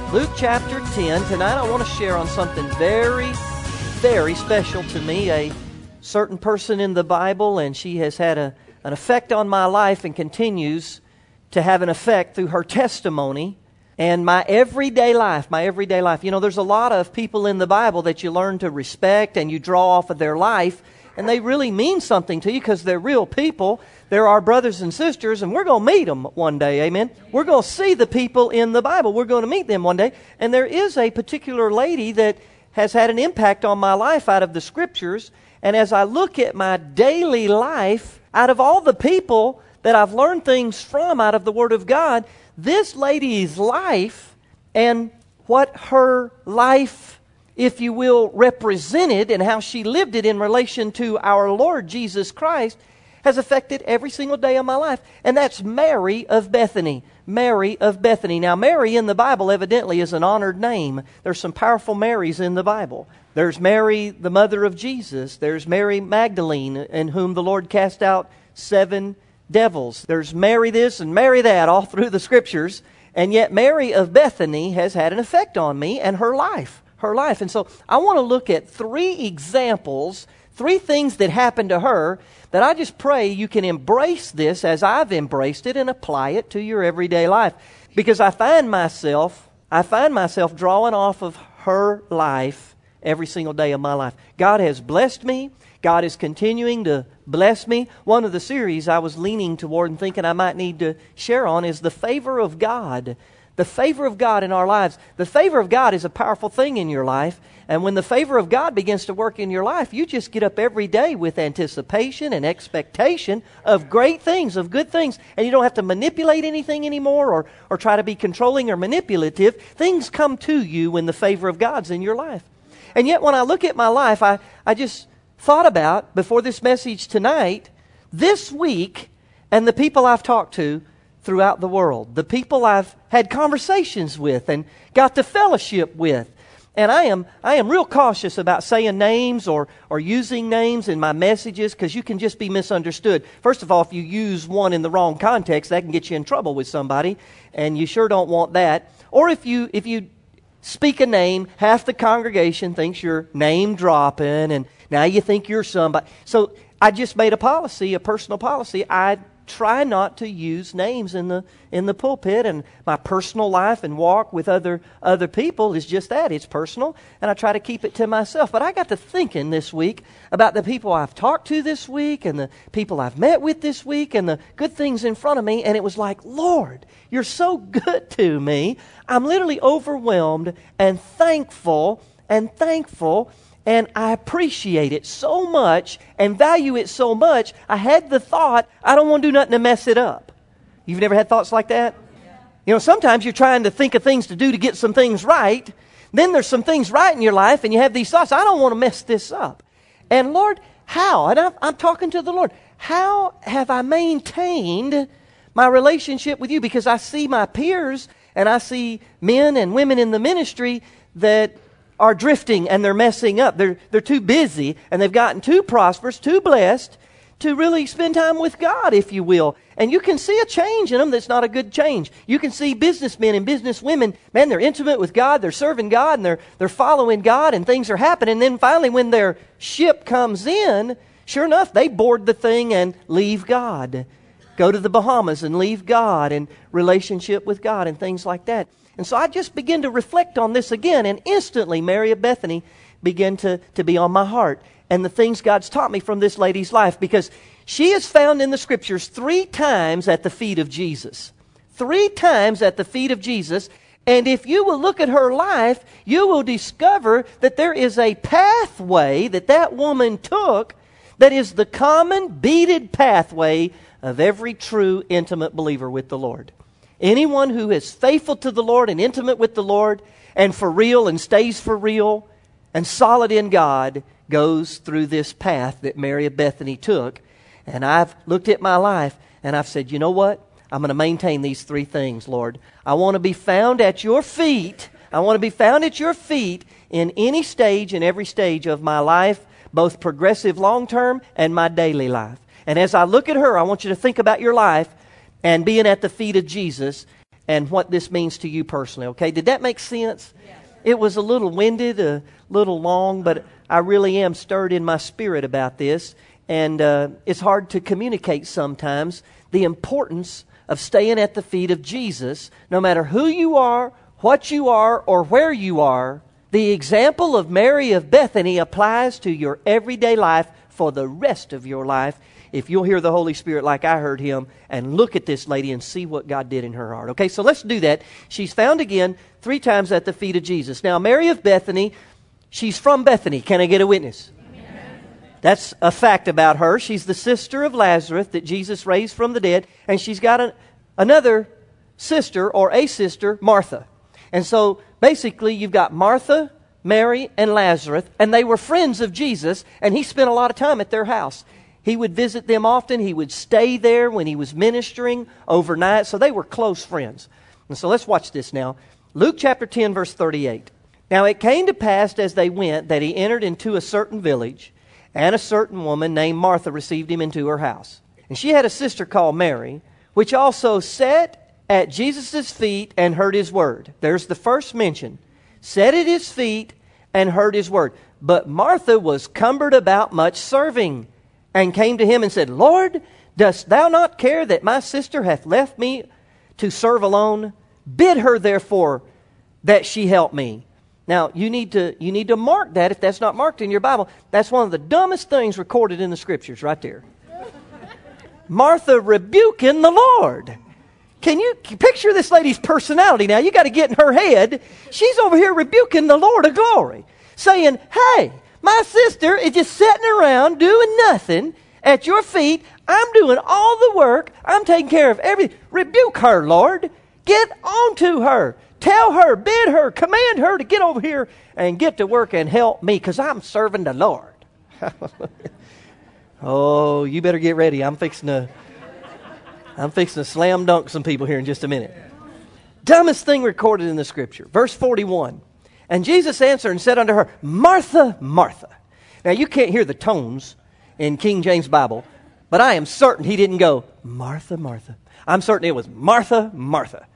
Luke chapter 10. Tonight I want to share on something very, very special to me. A certain person in the Bible, and she has had an effect on my life and continues to have an effect through her testimony and my everyday life. You know, there's a lot of people in the Bible that you learn to respect and you draw off of their life, and they really mean something to you because they're real people. They're our brothers and sisters, and we're going to meet them one day, amen? We're going to see the people in the Bible. We're going to meet them one day. And there is a particular lady that has had an impact on my life out of the Scriptures. And as I look at my daily life, out of all the people that I've learned things from out of the Word of God, this lady's life and what her life, if you will, represented and how she lived it in relation to our Lord Jesus Christ has affected every single day of my life. And that's Mary of Bethany. Mary of Bethany. Now, Mary in the Bible evidently is an honored name. There's some powerful Marys in the Bible. There's Mary, the mother of Jesus. There's Mary Magdalene, in whom the Lord cast out 7 devils. There's Mary this and Mary that all through the Scriptures. And yet Mary of Bethany has had an effect on me and her life. And so I want to look at 3 examples, 3 things that happened to her that I just pray you can embrace this as I've embraced it and apply it to your everyday life. Because I find myself drawing off of her life every single day of my life. God has blessed me. God is continuing to bless me. One of the series I was leaning toward and thinking I might need to share on is the favor of God. The favor of God in our lives. The favor of God is a powerful thing in your life. And when the favor of God begins to work in your life, you just get up every day with anticipation and expectation of great things, of good things. And you don't have to manipulate anything anymore or try to be controlling or manipulative. Things come to you when the favor of God's in your life. And yet when I look at my life, I just thought about, before this message tonight, this week and the people I've talked to throughout the world, the people I've had conversations with and got to fellowship with. And I am real cautious about saying names or using names in my messages because you can just be misunderstood. First of all, if you use one in the wrong context, that can get you in trouble with somebody, and you sure don't want that. Or if you speak a name, half the congregation thinks you're name dropping, and now you think you're somebody. So I just made a personal policy. I try not to use names in the pulpit, and my personal life and walk with other people is just that. It's personal, and I try to keep it to myself. But I got to thinking this week about the people I've talked to this week and the people I've met with this week and the good things in front of me, and it was like, Lord, you're so good to me. I'm literally overwhelmed and thankful, and I appreciate it so much and value it so much, I had the thought, I don't want to do nothing to mess it up. You've never had thoughts like that? You know, sometimes you're trying to think of things to do to get some things right. Then there's some things right in your life, and you have these thoughts, I don't want to mess this up. And Lord, how? And I'm talking to the Lord. How have I maintained my relationship with you? Because I see my peers, and I see men and women in the ministry that are drifting and they're messing up. They're too busy and they've gotten too prosperous, too blessed to really spend time with God, if you will. And you can see a change in them that's not a good change. You can see businessmen and businesswomen, man, they're intimate with God, they're serving God, and they're following God, and things are happening. And then finally when their ship comes in, sure enough, they board the thing and leave God. Go to the Bahamas and leave God and relationship with God and things like that. And so I just began to reflect on this again, and instantly Mary of Bethany began to be on my heart. And the things God's taught me from this lady's life, because she is found in the Scriptures 3 times at the feet of Jesus. 3 times at the feet of Jesus. And if you will look at her life, you will discover that there is a pathway that woman took that is the common beaded pathway of every true intimate believer with the Lord. Anyone who is faithful to the Lord and intimate with the Lord and for real and stays for real and solid in God goes through this path that Mary of Bethany took. And I've looked at my life and I've said, you know what? I'm going to maintain these 3 things, Lord. I want to be found at your feet. I want to be found at your feet in any stage and every stage of my life, both progressive long-term and my daily life. And as I look at her, I want you to think about your life and being at the feet of Jesus. and what this means to you personally. Okay, did that make sense? Yes. It was a little winded, a little long, but I really am stirred in my spirit about this. And it's hard to communicate sometimes the importance of staying at the feet of Jesus, no matter who you are, what you are, or where you are. The example of Mary of Bethany applies to your everyday life for the rest of your life, if you'll hear the Holy Spirit like I heard Him and look at this lady and see what God did in her heart. Okay, so let's do that. She's found again 3 times at the feet of Jesus. Now, Mary of Bethany, she's from Bethany. Can I get a witness? Amen. That's a fact about her. She's the sister of Lazarus that Jesus raised from the dead, and she's got another sister, or a sister, Martha. And so, basically, you've got Martha, Mary, and Lazarus, and they were friends of Jesus, and He spent a lot of time at their house. He would visit them often. He would stay there when He was ministering overnight. So they were close friends. And so let's watch this now. Luke chapter 10, verse 38. Now it came to pass as they went that He entered into a certain village, and a certain woman named Martha received Him into her house. And she had a sister called Mary, which also sat at Jesus' feet and heard His word. There's the first mention. Sat at His feet and heard His word. But Martha was cumbered about much serving, and came to Him and said, Lord, dost Thou not care that my sister hath left me to serve alone? Bid her therefore that she help me. Now, you need to mark that if that's not marked in your Bible. That's one of the dumbest things recorded in the Scriptures right there. Martha rebuking the Lord. Can you picture this lady's personality now? You got to get in her head. She's over here rebuking the Lord of glory, saying, hey, my sister is just sitting around doing nothing at your feet. I'm doing all the work. I'm taking care of everything. Rebuke her, Lord. Get on to her. Tell her, bid her, command her to get over here and get to work and help me, because I'm serving the Lord. Oh, you better get ready. I'm fixing to slam dunk some people here in just a minute. Dumbest thing recorded in the Scripture. Verse 41. And Jesus answered and said unto her, Martha, Martha. Now, you can't hear the tones in King James Bible, but I am certain He didn't go, Martha, Martha. I'm certain it was Martha, Martha.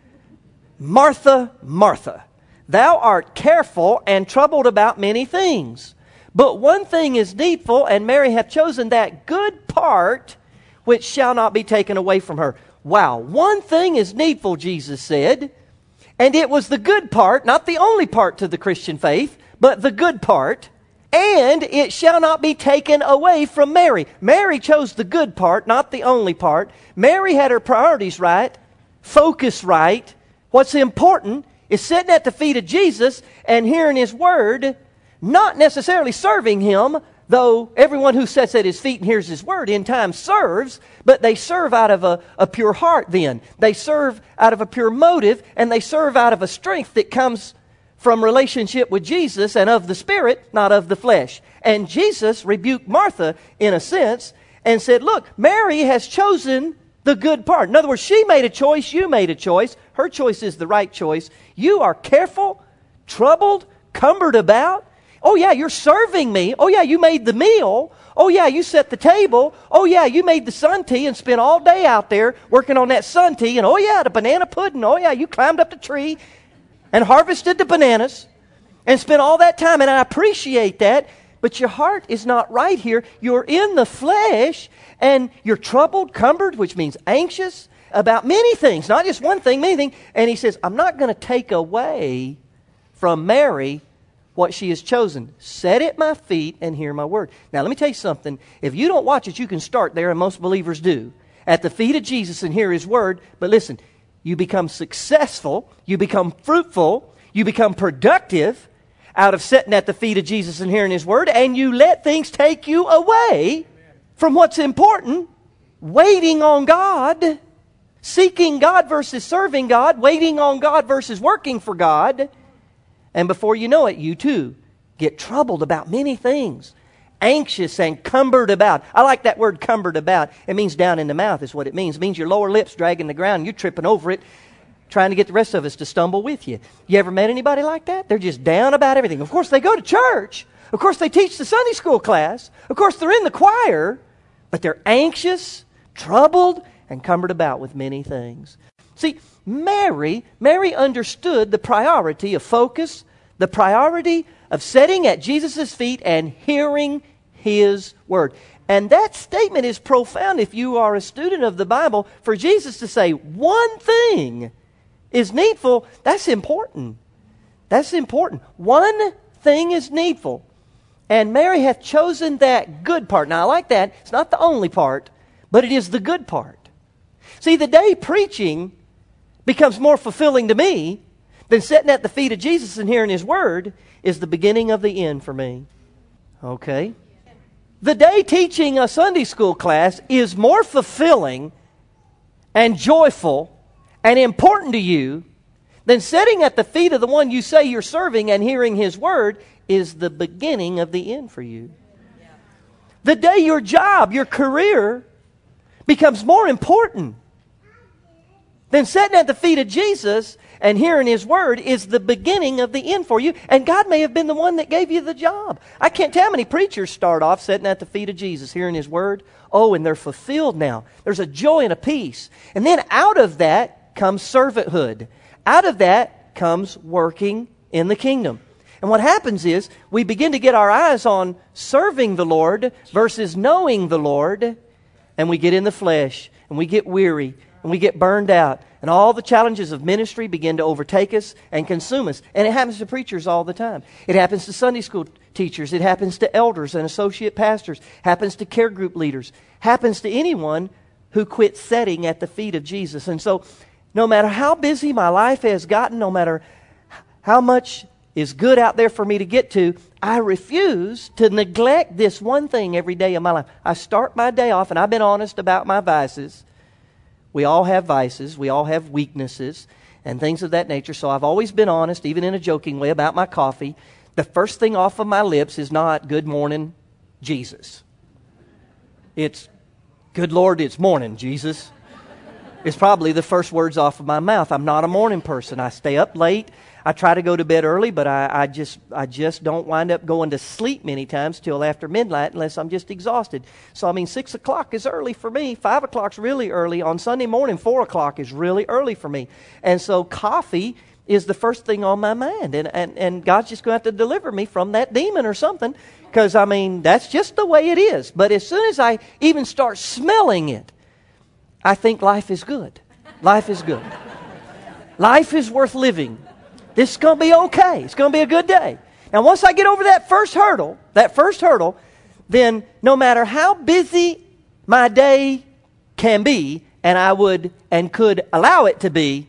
Martha, Martha. Thou art careful and troubled about many things. But one thing is needful, and Mary hath chosen that good part which shall not be taken away from her. Wow, one thing is needful, Jesus said. And it was the good part, not the only part to the Christian faith, but the good part. And it shall not be taken away from Mary. Mary chose the good part, not the only part. Mary had her priorities right, focus right. What's important is sitting at the feet of Jesus and hearing His word, not necessarily serving Him, though everyone who sits at His feet and hears His word in time serves, but they serve out of a pure heart then. They serve out of a pure motive, and they serve out of a strength that comes from relationship with Jesus and of the Spirit, not of the flesh. And Jesus rebuked Martha in a sense and said, look, Mary has chosen the good part. In other words, she made a choice, you made a choice. Her choice is the right choice. You are careful, troubled, cumbered about. Oh yeah, you're serving me. Oh yeah, you made the meal. Oh yeah, you set the table. Oh yeah, you made the sun tea and spent all day out there working on that sun tea. And oh yeah, the banana pudding. Oh yeah, you climbed up the tree and harvested the bananas and spent all that time. And I appreciate that. But your heart is not right here. You're in the flesh and you're troubled, cumbered, which means anxious about many things. Not just one thing, many things. And He says, I'm not going to take away from Mary what she has chosen. Sit at my feet and hear my word. Now, let me tell you something. If you don't watch it, you can start there, and most believers do. At the feet of Jesus and hear His word. But listen, you become successful, you become fruitful, you become productive out of sitting at the feet of Jesus and hearing His word, and you let things take you away from what's important. Waiting on God, seeking God versus serving God, waiting on God versus working for God. And before you know it, you too get troubled about many things. Anxious and cumbered about. I like that word cumbered about. It means down in the mouth is what it means. It means your lower lip's dragging the ground and you're tripping over it, trying to get the rest of us to stumble with you. You ever met anybody like that? They're just down about everything. Of course, they go to church. Of course, they teach the Sunday school class. Of course, they're in the choir. But they're anxious, troubled, and cumbered about with many things. See, Mary understood the priority of focus, the priority of sitting at Jesus' feet and hearing His Word. And that statement is profound if you are a student of the Bible. For Jesus to say one thing is needful, that's important. That's important. One thing is needful. And Mary hath chosen that good part. Now, I like that. It's not the only part, but it is the good part. See, the day preaching becomes more fulfilling to me than sitting at the feet of Jesus and hearing His Word is the beginning of the end for me. Okay? The day teaching a Sunday school class is more fulfilling and joyful and important to you than sitting at the feet of the one you say you're serving and hearing His Word is the beginning of the end for you. The day your job, your career becomes more important than sitting at the feet of Jesus and hearing His Word is the beginning of the end for you. And God may have been the one that gave you the job. I can't tell how many preachers start off sitting at the feet of Jesus, hearing His Word. Oh, and they're fulfilled now. There's a joy and a peace. And then out of that comes servanthood. Out of that comes working in the kingdom. And what happens is we begin to get our eyes on serving the Lord versus knowing the Lord. And we get in the flesh and we get weary and we get burned out. And all the challenges of ministry begin to overtake us and consume us. And it happens to preachers all the time. It happens to Sunday school teachers. It happens to elders and associate pastors. Happens to care group leaders. Happens to anyone who quits sitting at the feet of Jesus. And so no matter how busy my life has gotten, no matter how much is good out there for me to get to, I refuse to neglect this one thing every day of my life. I start my day off, and I've been honest about my vices. We all have vices. We all have weaknesses and things of that nature. So I've always been honest, even in a joking way, about my coffee. The first thing off of my lips is not, "Good morning, Jesus." It's, "Good Lord, it's morning, Jesus." It's probably the first words off of my mouth. I'm not a morning person. I stay up late. I try to go to bed early, but I just don't wind up going to sleep many times till after midnight unless I'm just exhausted. So, 6 o'clock is early for me. 5 o'clock's really early. On Sunday morning, 4 o'clock is really early for me. And so coffee is the first thing on my mind. And God's just going to have to deliver me from that demon or something. Because, that's just the way it is. But as soon as I even start smelling it, I think life is good. Life is good. Life is worth living. This is going to be okay. It's going to be a good day. Now, once I get over that first hurdle, then no matter how busy my day can be, and I would and could allow it to be,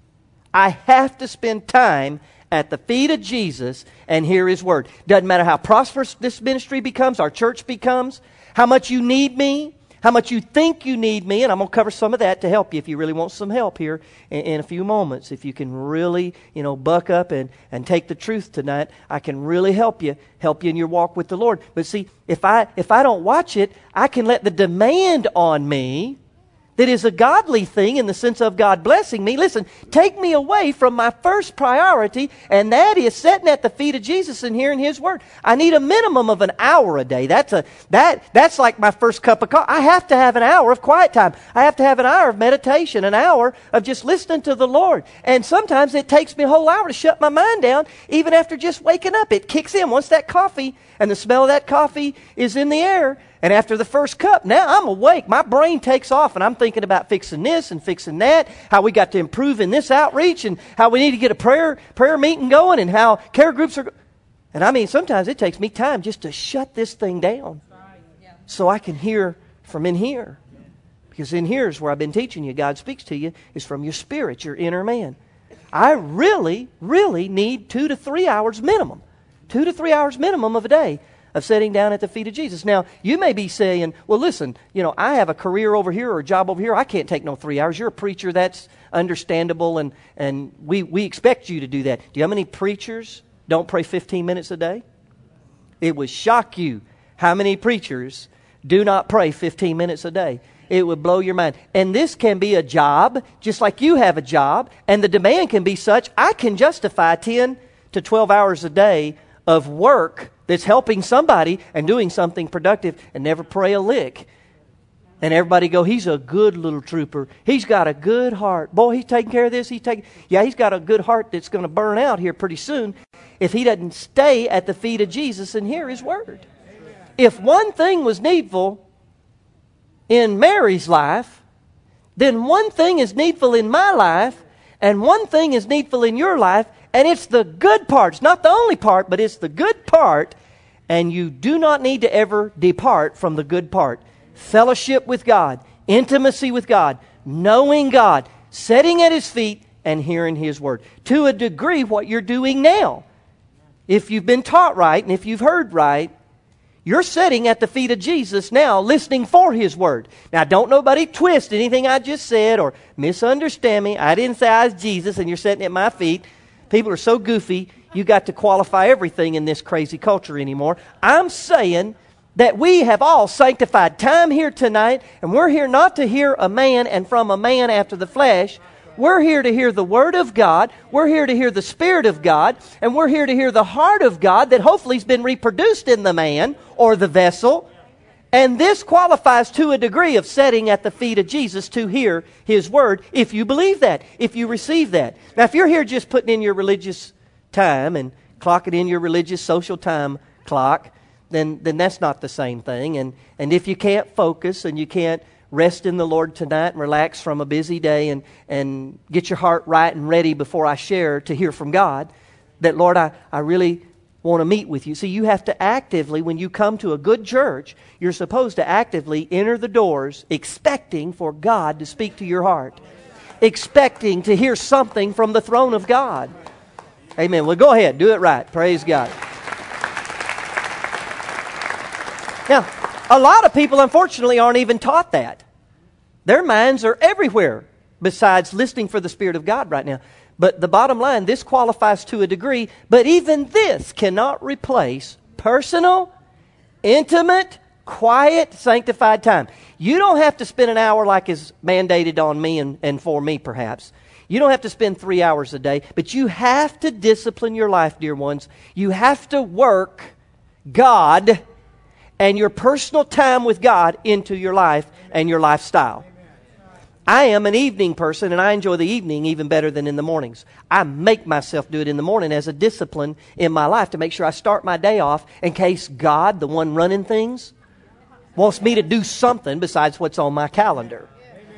I have to spend time at the feet of Jesus and hear His Word. Doesn't matter how prosperous this ministry becomes, our church becomes, how much you need me, how much you think you need me, and I'm going to cover some of that to help you if you really want some help here in a few moments. If you can really, buck up and take the truth tonight, I can really help you in your walk with the Lord. But see, if I don't watch it, I can let the demand on me that is a godly thing in the sense of God blessing me, take me away from my first priority, and that is sitting at the feet of Jesus and hearing His Word. I need a minimum of an hour a day. That's like my first cup of coffee. I have to have an hour of quiet time. I have to have an hour of meditation, an hour of just listening to the Lord. And sometimes it takes me a whole hour to shut my mind down, even after just waking up. It kicks in once that coffee and the smell of that coffee is in the air. And after the first cup, now I'm awake. My brain takes off, and I'm thinking about fixing this and fixing that, how we got to improve in this outreach, and how we need to get a prayer meeting going, and how care groups are. And sometimes it takes me time just to shut this thing down so I can hear from in here. Because in here is where I've been teaching you. God speaks to you is from your spirit, your inner man. I really, really need 2 to 3 hours minimum. 2 to 3 hours minimum of a day of sitting down at the feet of Jesus. Now, you may be saying, well, listen, I have a career over here or a job over here. I can't take no 3 hours. You're a preacher. That's understandable, and we expect you to do that. Do you know how many preachers don't pray 15 minutes a day? It would shock you how many preachers do not pray 15 minutes a day. It would blow your mind. And this can be a job, just like you have a job, and the demand can be such, I can justify 10 to 12 hours a day of work that's helping somebody and doing something productive and never pray a lick. And everybody go, he's a good little trooper. He's got a good heart. Boy, he's taking care of this. He's got a good heart that's going to burn out here pretty soon if he doesn't stay at the feet of Jesus and hear His Word. If one thing was needful in Mary's life, then one thing is needful in my life, and one thing is needful in your life, and it's the good part. It's not the only part, but it's the good part, and you do not need to ever depart from the good part. Fellowship with God, intimacy with God, knowing God, sitting at His feet and hearing His Word. To a degree, what you're doing now, if you've been taught right and if you've heard right, you're sitting at the feet of Jesus now, listening for His Word. Now, don't nobody twist anything I just said or misunderstand me. I didn't say I was Jesus and you're sitting at my feet. People are so goofy, you got to qualify everything in this crazy culture anymore. I'm saying that we have all sanctified time here tonight, and we're here not to hear a man and from a man after the flesh. We're here to hear the Word of God. We're here to hear the Spirit of God. And we're here to hear the heart of God that hopefully has been reproduced in the man or the vessel. And this qualifies to a degree of sitting at the feet of Jesus to hear His Word, if you believe that, if you receive that. Now, if you're here just putting in your religious time and clocking in your religious social time clock, then that's not the same thing. And if you can't focus and you can't rest in the Lord tonight and relax from a busy day and get your heart right and ready before I share to hear from God, that, Lord, I really want to meet with you. See, you have to actively, when you come to a good church, you're supposed to actively enter the doors expecting for God to speak to your heart, expecting to hear something from the throne of God. Amen. Well, go ahead. Do it right. Praise God. Now, a lot of people, unfortunately, aren't even taught that. Their minds are everywhere besides listening for the Spirit of God right now. But the bottom line, this qualifies to a degree, but even this cannot replace personal, intimate, quiet, sanctified time. You don't have to spend an hour like is mandated on me and for me, perhaps. You don't have to spend 3 hours a day, but you have to discipline your life, dear ones. You have to work God and your personal time with God into your life and your lifestyle. I am an evening person, and I enjoy the evening even better than in the mornings. I make myself do it in the morning as a discipline in my life to make sure I start my day off in case God, the one running things, wants me to do something besides what's on my calendar.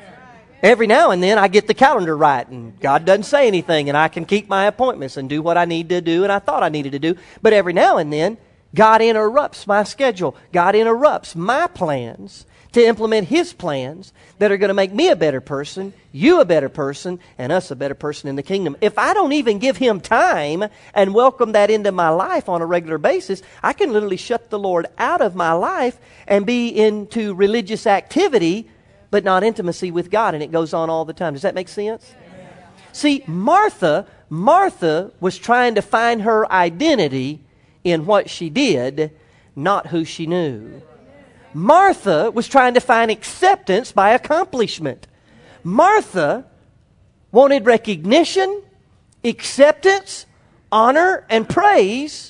Every now and then I get the calendar right, and God doesn't say anything, and I can keep my appointments and do what I need to do and I thought I needed to do. But every now and then, God interrupts my schedule. God interrupts my plans to implement His plans that are going to make me a better person, you a better person, and us a better person in the kingdom. If I don't even give Him time and welcome that into my life on a regular basis, I can literally shut the Lord out of my life and be into religious activity, but not intimacy with God, and it goes on all the time. Does that make sense? Amen. See, Martha was trying to find her identity in what she did, not who she knew. Martha was trying to find acceptance by accomplishment. Martha wanted recognition, acceptance, honor, and praise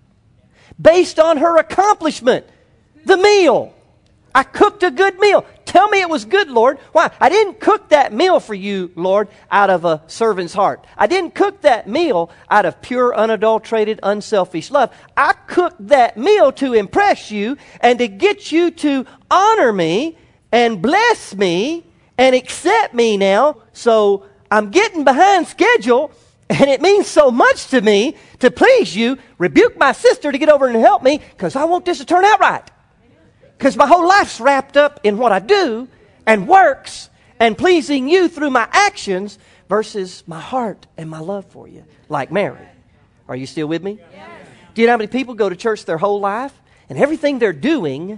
based on her accomplishment. The meal. I cooked a good meal. Tell me it was good, Lord. Why? I didn't cook that meal for you, Lord, out of a servant's heart. I didn't cook that meal out of pure, unadulterated, unselfish love. I cooked that meal to impress you and to get you to honor me and bless me and accept me now. So I'm getting behind schedule, and it means so much to me to please you. Rebuke my sister to get over and help me because I want this to turn out right. Because my whole life's wrapped up in what I do and works and pleasing you through my actions versus my heart and my love for you, like Mary. Are you still with me? Yes. Do you know how many people go to church their whole life and everything they're doing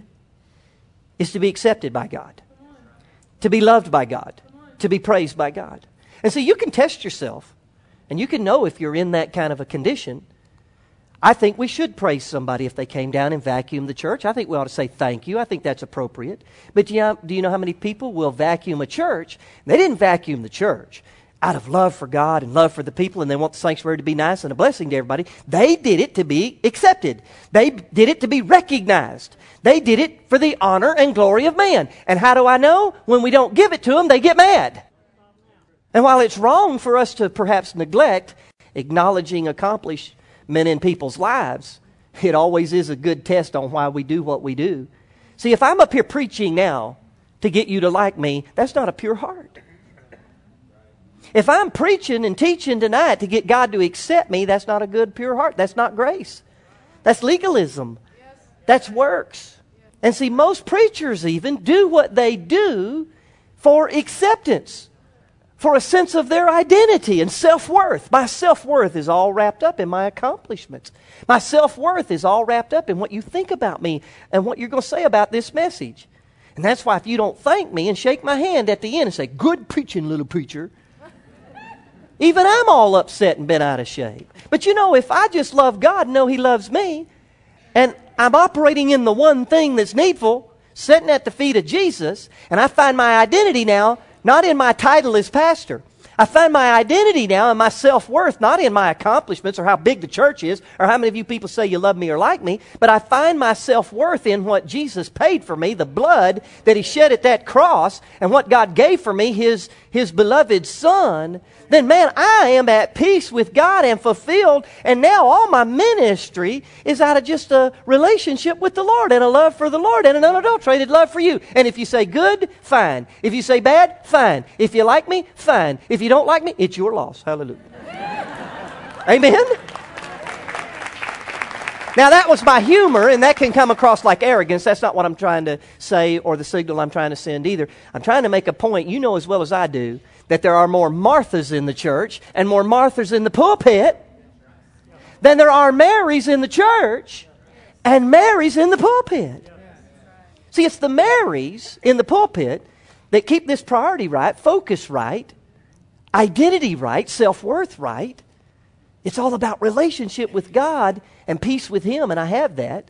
is to be accepted by God, to be loved by God, to be praised by God? And so you can test yourself and you can know if you're in that kind of a condition. I think we should praise somebody if they came down and vacuumed the church. I think we ought to say thank you. I think that's appropriate. But do you know how many people will vacuum a church? They didn't vacuum the church. out of love for God and love for the people, and they want the sanctuary to be nice and a blessing to everybody. They did it to be accepted. They did it to be recognized. They did it for the honor and glory of man. And how do I know? When we don't give it to them, they get mad. And while it's wrong for us to perhaps neglect acknowledging accomplishment in people's lives, it always is a good test on why we do what we do. See, if I'm up here preaching now to get you to like me, that's not a pure heart. If I'm preaching and teaching tonight to get God to accept me, that's not a good, pure heart. That's not grace. That's legalism. That's works. And see, most preachers even do what they do for acceptance, for a sense of their identity and self-worth. My self-worth is all wrapped up in my accomplishments. My self-worth is all wrapped up in what you think about me and what you're going to say about this message. And that's why if you don't thank me and shake my hand at the end and say, "Good preaching, little preacher," even I'm all upset and bent out of shape. But you know, if I just love God and know He loves me, and I'm operating in the one thing that's needful, sitting at the feet of Jesus, and I find my identity now not in my title as pastor. I find my identity now and my self-worth not in my accomplishments or how big the church is or how many of you people say you love me or like me, but I find my self-worth in what Jesus paid for me, the blood that He shed at that cross, and what God gave for me, His beloved Son. Then man, I am at peace with God and fulfilled, and now all my ministry is out of just a relationship with the Lord and a love for the Lord and an unadulterated love for you. And if you say good, fine. If you say bad, fine. If you like me, fine. If you don't like me, it's your loss. Hallelujah. Amen? Now that was my humor, and that can come across like arrogance. That's not what I'm trying to say or the signal I'm trying to send either. I'm trying to make a point. You know as well as I do that there are more Marthas in the church and more Marthas in the pulpit than there are Marys in the church and Marys in the pulpit. See, it's the Marys in the pulpit that keep this priority right, focus right, identity right, self-worth right. It's all about relationship with God and peace with Him, and I have that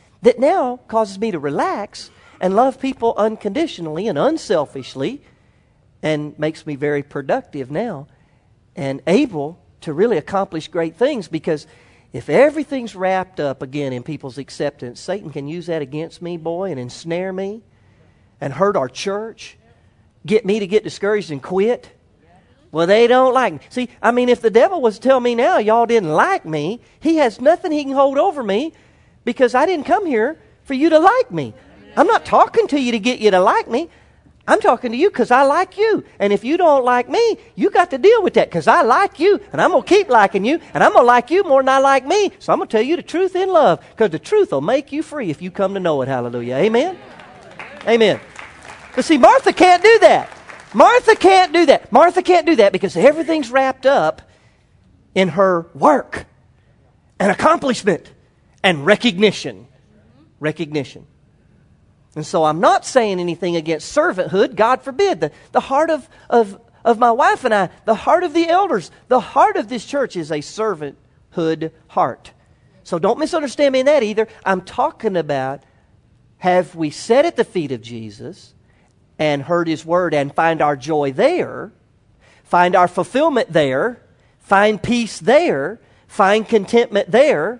now causes me to relax and love people unconditionally and unselfishly, and makes me very productive now and able to really accomplish great things. Because if everything's wrapped up again in people's acceptance, Satan can use that against me, boy, and ensnare me and hurt our church, get me to get discouraged and quit. Well, they don't like me. See, I mean, if the devil was to tell me now y'all didn't like me, he has nothing he can hold over me, because I didn't come here for you to like me. I'm not talking to you to get you to like me. I'm talking to you because I like you. And if you don't like me, you got to deal with that, because I like you, and I'm going to keep liking you, and I'm going to like you more than I like me. So I'm going to tell you the truth in love, because the truth will make you free if you come to know it. Hallelujah. Amen? Amen. But see, Martha can't do that. Martha can't do that. Martha can't do that because everything's wrapped up in her work and accomplishment and recognition. Recognition. And so I'm not saying anything against servanthood. God forbid. The heart of my wife and I, the heart of the elders, the heart of this church is a servanthood heart. So don't misunderstand me in that either. I'm talking about, have we sat at the feet of Jesus and heard His word and find our joy there, find our fulfillment there, find peace there, find contentment there,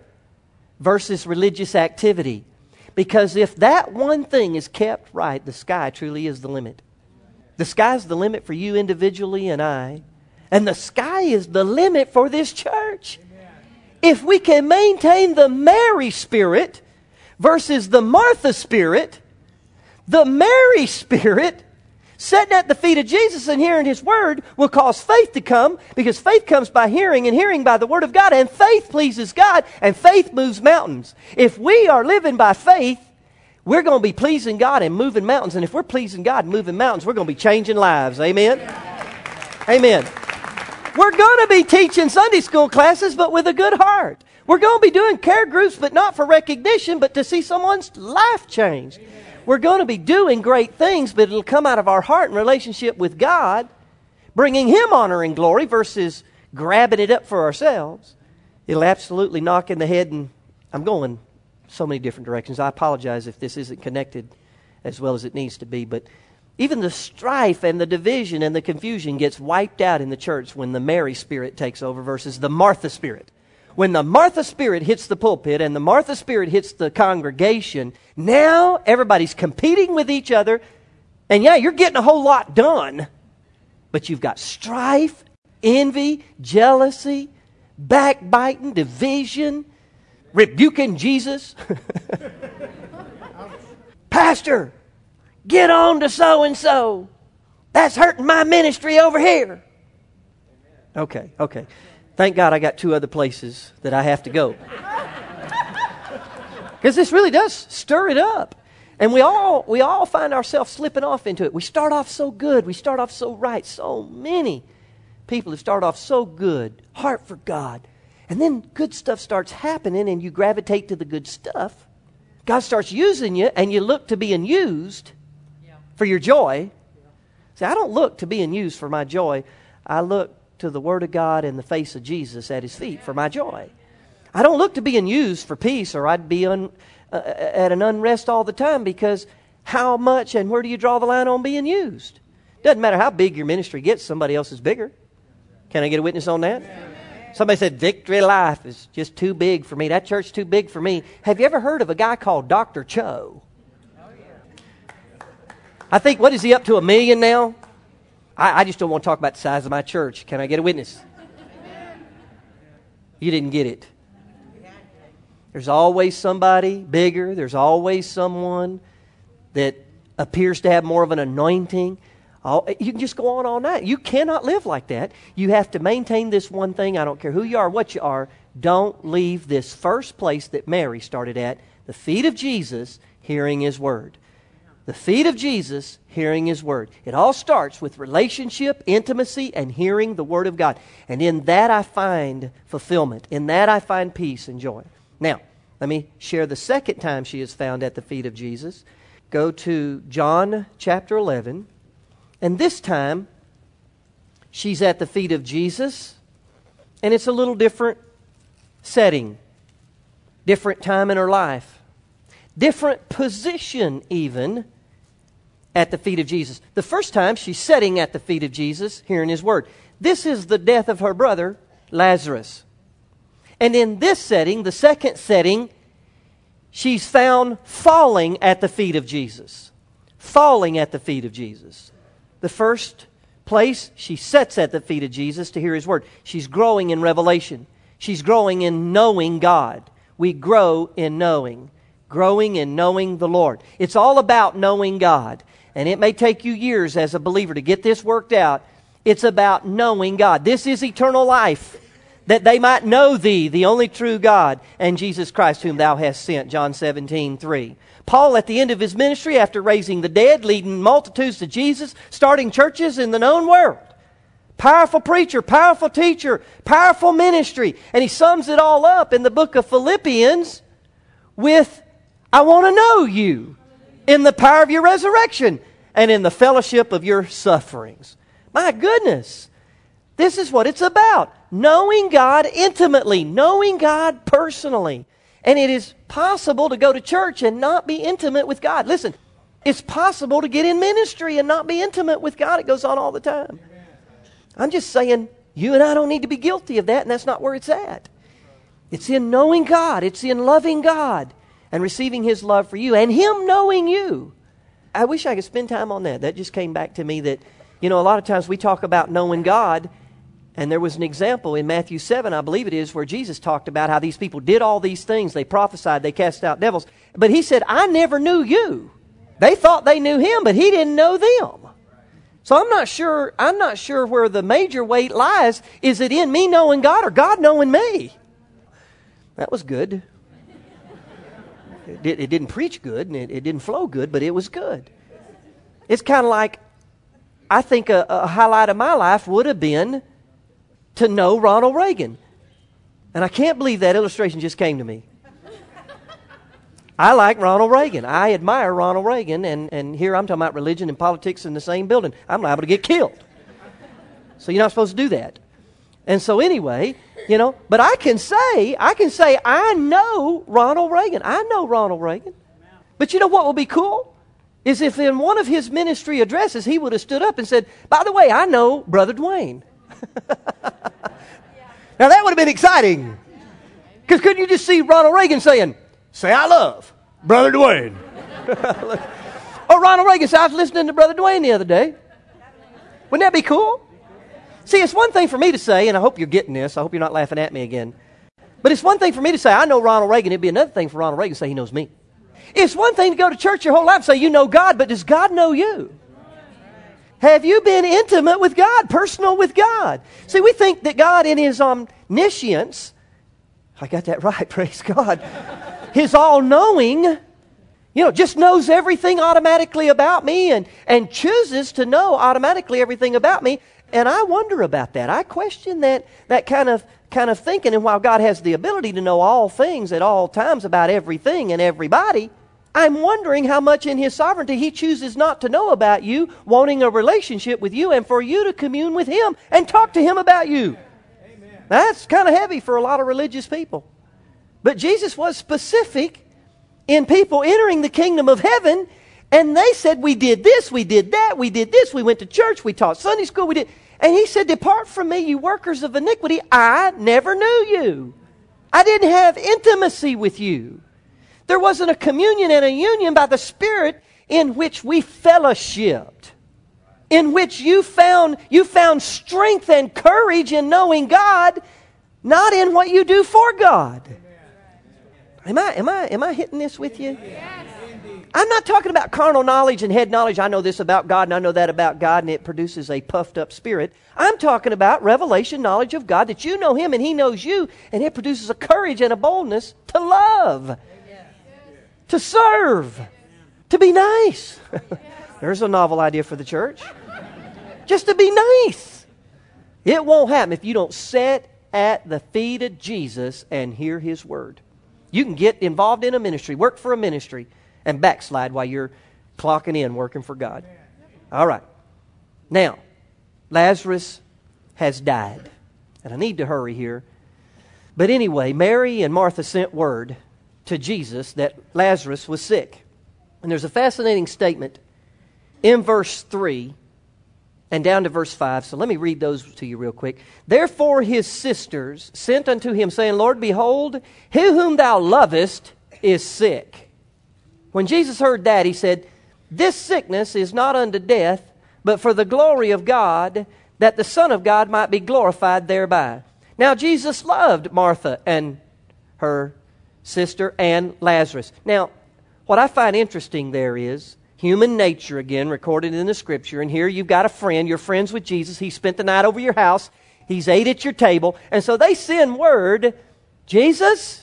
versus religious activity. Because if that one thing is kept right, the sky truly is the limit. The sky's the limit for you individually and I. And the sky is the limit for this church. Amen. If we can maintain the Mary spirit versus the Martha spirit, the Mary spirit, sitting at the feet of Jesus and hearing His word, will cause faith to come, because faith comes by hearing, and hearing by the word of God, and faith pleases God, and faith moves mountains. If we are living by faith, we're going to be pleasing God and moving mountains. And if we're pleasing God and moving mountains, we're going to be changing lives. Amen? Amen. We're going to be teaching Sunday school classes, but with a good heart. We're going to be doing care groups, but not for recognition, but to see someone's life changed. We're going to be doing great things, but it'll come out of our heart and relationship with God, bringing Him honor and glory versus grabbing it up for ourselves. It'll absolutely knock in the head, and I'm going so many different directions. I apologize if this isn't connected as well as it needs to be, but Even the strife and the division and the confusion gets wiped out in the church when the Mary spirit takes over versus the Martha spirit. When the Martha spirit hits the pulpit and the Martha spirit hits the congregation, now everybody's competing with each other. And yeah, you're getting a whole lot done. But you've got strife, envy, jealousy, backbiting, division, rebuking Jesus. Pastor, get on to so-and-so. That's hurting my ministry over here. Okay. Thank God I got 2 other places that I have to go. Because this really does stir it up. And we all find ourselves slipping off into it. We start off so good. We start off so right. So many people who start off so good, heart for God. And then good stuff starts happening and you gravitate to the good stuff. God starts using you and you look to being used for your joy. See, I don't look to being used for my joy. I look to the Word of God and the face of Jesus at His feet for my joy. I don't look to being used for peace, or I'd be at an unrest all the time, because how much and where do you draw the line on being used? Doesn't matter how big your ministry gets, somebody else is bigger. Can I get a witness on that? Somebody said, Victory Life is just too big for me. That church's too big for me. Have you ever heard of a guy called Dr. Cho? I think, what is he up to, 1 million now? I just don't want to talk about the size of my church. Can I get a witness? You didn't get it. There's always somebody bigger. There's always someone that appears to have more of an anointing. You can just go on all night. You cannot live like that. You have to maintain this one thing. I don't care who you are, what you are. Don't leave this first place that Mary started at, the feet of Jesus, hearing His Word. The feet of Jesus, hearing His Word. It all starts with relationship, intimacy, and hearing the Word of God. And in that I find fulfillment. In that I find peace and joy. Now, let me share the second time she is found at the feet of Jesus. Go to John chapter 11. And this time, she's at the feet of Jesus. And it's a little different setting. Different time in her life. Different position even at the feet of Jesus. The first time, she's sitting at the feet of Jesus, hearing His Word. This is the death of her brother, Lazarus. And in this setting, the second setting, she's found falling at the feet of Jesus. Falling at the feet of Jesus. The first place, she sits at the feet of Jesus to hear His Word. She's growing in revelation. She's growing in knowing God. We grow in knowing. Growing in knowing the Lord. It's all about knowing God. And it may take you years as a believer to get this worked out. It's about knowing God. This is eternal life. That they might know Thee, the only true God, and Jesus Christ whom Thou hast sent. John 17:3. Paul, at the end of his ministry, after raising the dead, leading multitudes to Jesus, starting churches in the known world. Powerful preacher, powerful teacher, powerful ministry. And he sums it all up in the book of Philippians with, I want to know You in the power of Your resurrection and in the fellowship of Your sufferings. My goodness, this is what it's about. Knowing God intimately, knowing God personally. And it is possible to go to church and not be intimate with God. Listen, it's possible to get in ministry and not be intimate with God. It goes on all the time. I'm just saying, you and I don't need to be guilty of that, and that's not where it's at. It's in knowing God. It's in loving God and receiving His love for you and Him knowing you. I wish I could spend time on that. That just came back to me that, a lot of times we talk about knowing God, and there was an example in Matthew 7, I believe it is, where Jesus talked about how these people did all these things. They prophesied, they cast out devils. But He said, I never knew you. They thought they knew Him, but He didn't know them. So I'm not sure where the major weight lies. Is it in me knowing God or God knowing me? That was good. It didn't preach good, and it didn't flow good, but it was good. It's kind of like, I think a highlight of my life would have been to know Ronald Reagan. And I can't believe that illustration just came to me. I like Ronald Reagan. I admire Ronald Reagan, and here I'm talking about religion and politics in the same building. I'm liable to get killed. So you're not supposed to do that. And so anyway, but I can say, I know Ronald Reagan. I know Ronald Reagan. But you know what will be cool? is if in one of his ministry addresses he would have stood up and said, by the way, I know Brother Dwayne. Now that would have been exciting. Because couldn't you just see Ronald Reagan saying, say I love Brother Dwayne. Or Ronald Reagan said, I was listening to Brother Dwayne the other day. Wouldn't that be cool? See, it's one thing for me to say, and I hope you're getting this. I hope you're not laughing at me again. But it's one thing for me to say, I know Ronald Reagan. It'd be another thing for Ronald Reagan to say he knows me. It's one thing to go to church your whole life and say you know God, but does God know you? Have you been intimate with God, personal with God? See, we think that God in His omniscience, I got that right, praise God, His all-knowing, just knows everything automatically about me and chooses to know automatically everything about me. And I wonder about that. I question that kind of thinking. And while God has the ability to know all things at all times about everything and everybody, I'm wondering how much in His sovereignty He chooses not to know about you, wanting a relationship with you and for you to commune with Him and talk to Him about you. Amen. That's kind of heavy for a lot of religious people. But Jesus was specific in people entering the kingdom of heaven, and they said, we did this, we did that, we did this, we went to church, we taught Sunday school, we did. And He said, depart from me, you workers of iniquity, I never knew you. I didn't have intimacy with you. There wasn't a communion and a union by the Spirit in which we fellowshipped, in which you found strength and courage in knowing God, not in what you do for God. Am I hitting this with you? Yes. I'm not talking about carnal knowledge and head knowledge. I know this about God and I know that about God, and it produces a puffed up spirit. I'm talking about revelation knowledge of God, that you know Him and He knows you, and it produces a courage and a boldness to love, to serve, to be nice. There's a novel idea for the church. Just to be nice. It won't happen if you don't sit at the feet of Jesus and hear His word. You can get involved in a ministry, work for a ministry, and backslide while you're clocking in working for God. All right. Now, Lazarus has died. And I need to hurry here. But anyway, Mary and Martha sent word to Jesus that Lazarus was sick. And there's a fascinating statement in verse 3 and down to verse 5. So let me read those to you real quick. Therefore his sisters sent unto him, saying, Lord, behold, he whom thou lovest is sick. When Jesus heard that, He said, this sickness is not unto death, but for the glory of God, that the Son of God might be glorified thereby. Now Jesus loved Martha and her sister and Lazarus. Now, what I find interesting there is human nature, again, recorded in the Scripture. And here you've got a friend. You're friends with Jesus. He spent the night over your house. He's ate at your table. And so they send word, Jesus,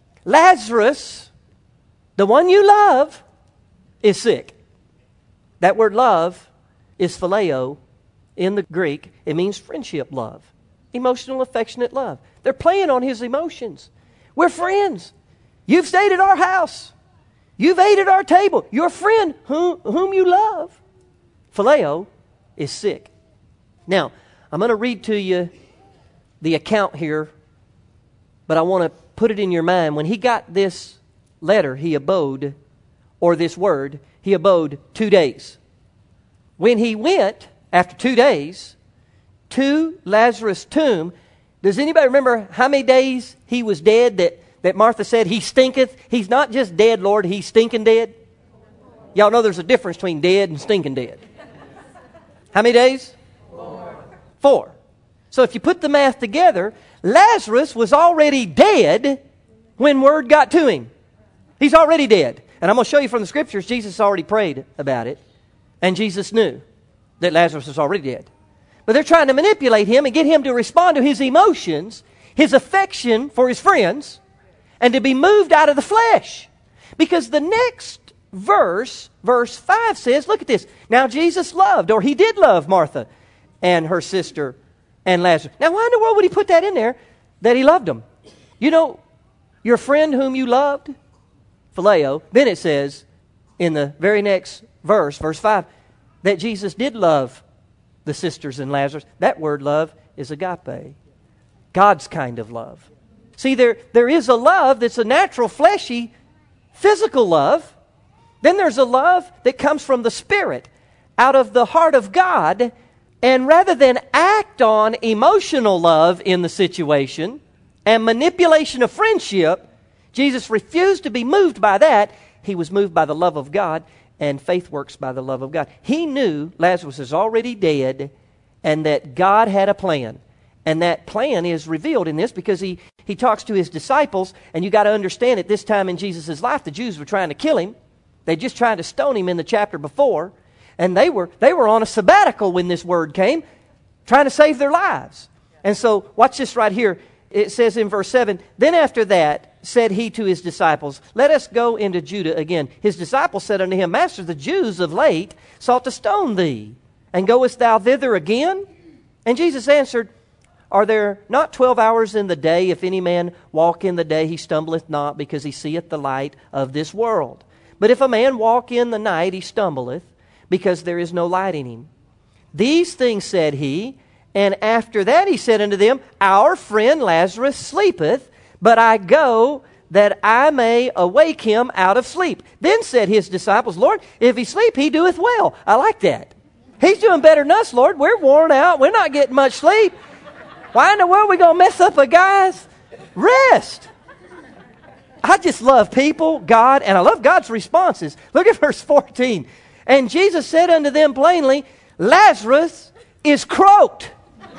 Lazarus, the one you love, is sick. That word love is phileo in the Greek. It means friendship love. Emotional, affectionate love. They're playing on his emotions. We're friends. You've stayed at our house. You've ate at our table. Your friend whom you love, phileo, is sick. Now, I'm going to read to you the account here, but I want to put it in your mind. When he got this letter, he abode, or this word, he abode 2 days. When he went, after 2 days, to Lazarus' tomb, does anybody remember how many days he was dead that Martha said, he stinketh? He's not just dead, Lord, he's stinking dead. Y'all know there's a difference between dead and stinking dead. How many days? 4. So if you put the math together, Lazarus was already dead when word got to him. He's already dead. And I'm going to show you from the Scriptures, Jesus already prayed about it. And Jesus knew that Lazarus was already dead. But they're trying to manipulate him and get him to respond to his emotions, his affection for his friends, and to be moved out of the flesh. Because the next verse, verse 5 says, look at this. Now Jesus loved, or He did love Martha and her sister and Lazarus. Now why in the world would He put that in there, that He loved them? You know, your friend whom you loved, phileo. Then it says in the very next verse, verse 5, that Jesus did love the sisters and Lazarus. That word love is agape. God's kind of love. See, there is a love that's a natural, fleshy, physical love. Then there's a love that comes from the Spirit, out of the heart of God. And rather than act on emotional love in the situation and manipulation of friendship, Jesus refused to be moved by that. He was moved by the love of God, and faith works by the love of God. He knew Lazarus was already dead and that God had a plan. And that plan is revealed in this because he talks to his disciples, and you got to understand at this time in Jesus' life, the Jews were trying to kill him. They just tried to stone him in the chapter before. And they were on a sabbatical when this word came, trying to save their lives. And so, watch this right here. It says in verse 7, Then after that said he to his disciples, Let us go into Judah again. His disciples said unto him, Master, the Jews of late sought to stone thee, and goest thou thither again? And Jesus answered, Are there not 12 hours in the day? If any man walk in the day, he stumbleth not, because he seeth the light of this world. But if a man walk in the night, he stumbleth, because there is no light in him. These things said he, and after that he said unto them, Our friend Lazarus sleepeth, but I go that I may awake him out of sleep. Then said his disciples, Lord, if he sleep, he doeth well. I like that. He's doing better than us, Lord. We're worn out. We're not getting much sleep. Why in the world are we going to mess up a guy's rest? I just love people, God, and I love God's responses. Look at verse 14. And Jesus said unto them plainly, Lazarus is croaked.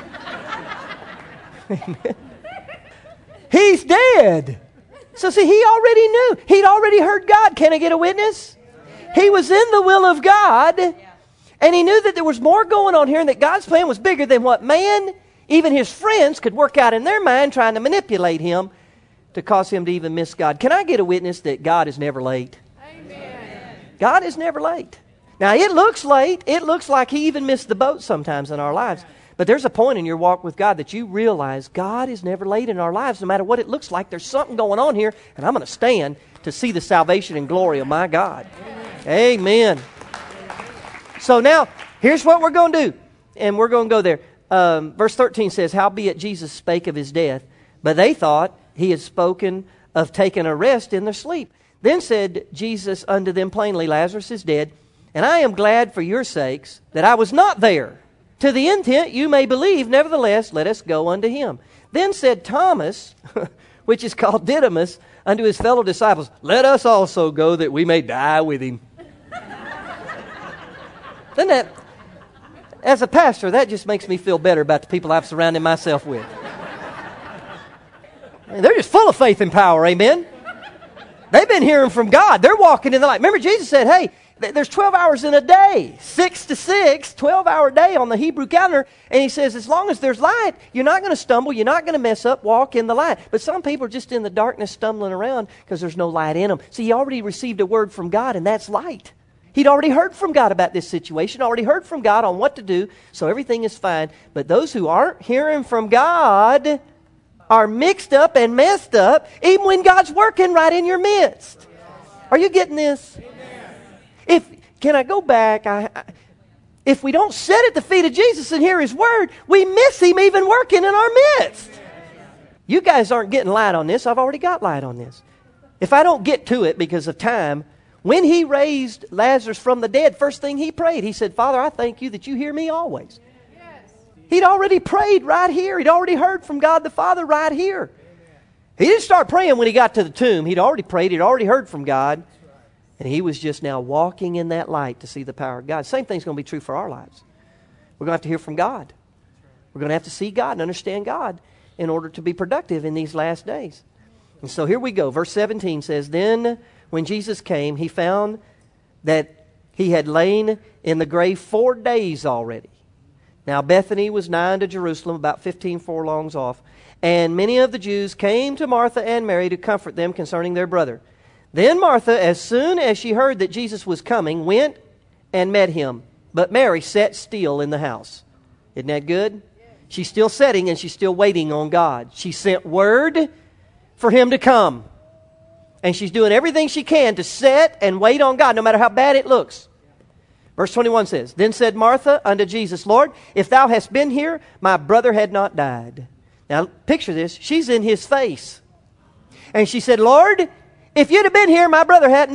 He's dead. So see, he already knew. He'd already heard God. Can I get a witness? He was in the will of God. And he knew that there was more going on here and that God's plan was bigger than what man, even his friends, could work out in their mind trying to manipulate him to cause him to even miss God. Can I get a witness that God is never late? Amen. God is never late. Now, it looks late. It looks like he even missed the boat sometimes in our lives. But there's a point in your walk with God that you realize God is never late in our lives. No matter what it looks like, there's something going on here, and I'm going to stand to see the salvation and glory of my God. Amen. So now, here's what we're going to do, and we're going to go there. Verse 13 says, Howbeit Jesus spake of his death, but they thought he had spoken of taking a rest in their sleep. Then said Jesus unto them plainly, Lazarus is dead, and I am glad for your sakes that I was not there, to the intent you may believe. Nevertheless, let us go unto him. Then said Thomas, which is called Didymus, unto his fellow disciples, Let us also go that we may die with him. Doesn't that, as a pastor, that just makes me feel better about the people I've surrounded myself with. And they're just full of faith and power, amen? They've been hearing from God. They're walking in the light. Remember, Jesus said, hey, there's 12 hours in a day, 6 to 6, 12-hour day on the Hebrew calendar. And he says, as long as there's light, you're not going to stumble, you're not going to mess up, walk in the light. But some people are just in the darkness stumbling around because there's no light in them. See, he already received a word from God, and that's light. He'd already heard from God about this situation, already heard from God on what to do, so everything is fine. But those who aren't hearing from God are mixed up and messed up, even when God's working right in your midst. Are you getting this? Can I go back? If we don't sit at the feet of Jesus and hear His Word, we miss Him even working in our midst. You guys aren't getting light on this. I've already got light on this. If I don't get to it because of time, when He raised Lazarus from the dead, first thing He prayed, He said, Father, I thank You that You hear me always. He'd already prayed right here. He'd already heard from God the Father right here. He didn't start praying when He got to the tomb. He'd already prayed. He'd already heard from God. And he was just now walking in that light to see the power of God. Same thing's going to be true for our lives. We're going to have to hear from God. We're going to have to see God and understand God in order to be productive in these last days. And so here we go. Verse 17 says, Then when Jesus came, He found that He had lain in the grave 4 days already. Now Bethany was nigh unto Jerusalem, about 15 furlongs off. And many of the Jews came to Martha and Mary to comfort them concerning their brother. Then Martha, as soon as she heard that Jesus was coming, went and met Him. But Mary sat still in the house. Isn't that good? She's still sitting and she's still waiting on God. She sent word for Him to come. And she's doing everything she can to sit and wait on God, no matter how bad it looks. Verse 21 says, Then said Martha unto Jesus, Lord, if Thou hadst been here, my brother had not died. Now picture this. She's in His face. And she said, Lord, if You'd have been here, my brother hadn't died.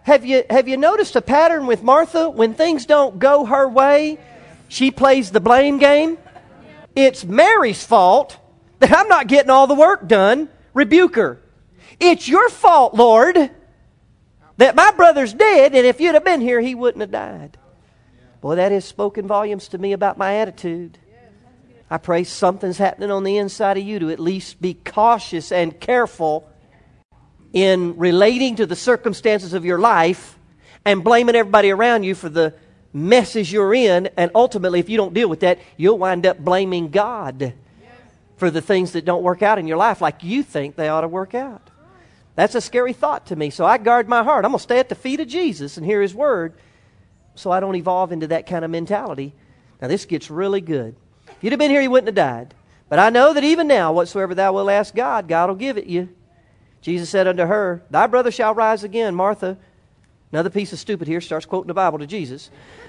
Have you noticed a pattern with Martha? When things don't go her way, she plays the blame game. It's Mary's fault that I'm not getting all the work done. Rebuke her. It's your fault, Lord, that my brother's dead, and if you'd have been here, he wouldn't have died. Boy, that has spoken volumes to me about my attitude. I pray something's happening on the inside of you to at least be cautious and careful in relating to the circumstances of your life and blaming everybody around you for the messes you're in. And ultimately, if you don't deal with that, you'll wind up blaming God for the things that don't work out in your life like you think they ought to work out. That's a scary thought to me. So I guard my heart. I'm going to stay at the feet of Jesus and hear His Word so I don't evolve into that kind of mentality. Now this gets really good. If you'd have been here, you wouldn't have died. But I know that even now, whatsoever thou wilt ask God, God will give it you. Jesus said unto her, thy brother shall rise again. Martha, another piece of stupid here, starts quoting the Bible to Jesus.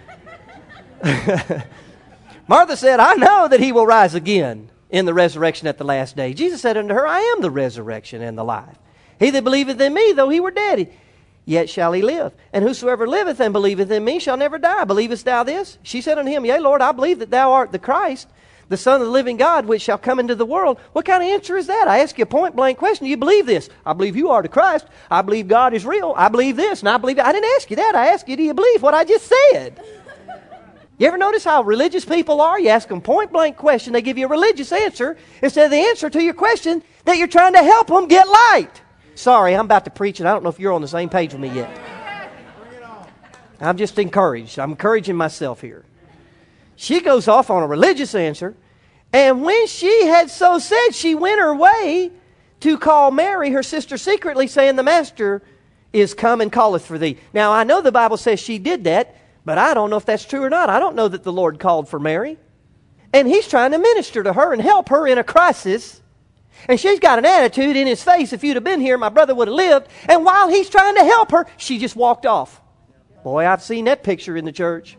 Martha said, I know that he will rise again in the resurrection at the last day. Jesus said unto her, I am the resurrection and the life. He that believeth in me, though he were dead, yet shall he live. And whosoever liveth and believeth in me shall never die. Believest thou this? She said unto him, Yea, Lord, I believe that thou art the Christ, the Son of the living God, which shall come into the world. What kind of answer is that? I ask you a point-blank question. Do you believe this? I believe you are the Christ. I believe God is real. I believe this, and I believe that. I didn't ask you that. I asked you, do you believe what I just said? You ever notice how religious people are? You ask them point-blank question, they give you a religious answer instead of the answer to your question that you're trying to help them get light. Sorry, I'm about to preach, and I don't know if you're on the same page with me yet. I'm just encouraged. I'm encouraging myself here. She goes off on a religious answer, and when she had so said, she went her way to call Mary, her sister, secretly, saying, the Master is come and calleth for thee. Now, I know the Bible says she did that, but I don't know if that's true or not. I don't know that the Lord called for Mary. And He's trying to minister to her and help her in a crisis. And she's got an attitude in His face, if you'd have been here, my brother would have lived. And while He's trying to help her, she just walked off. Boy, I've seen that picture in the church.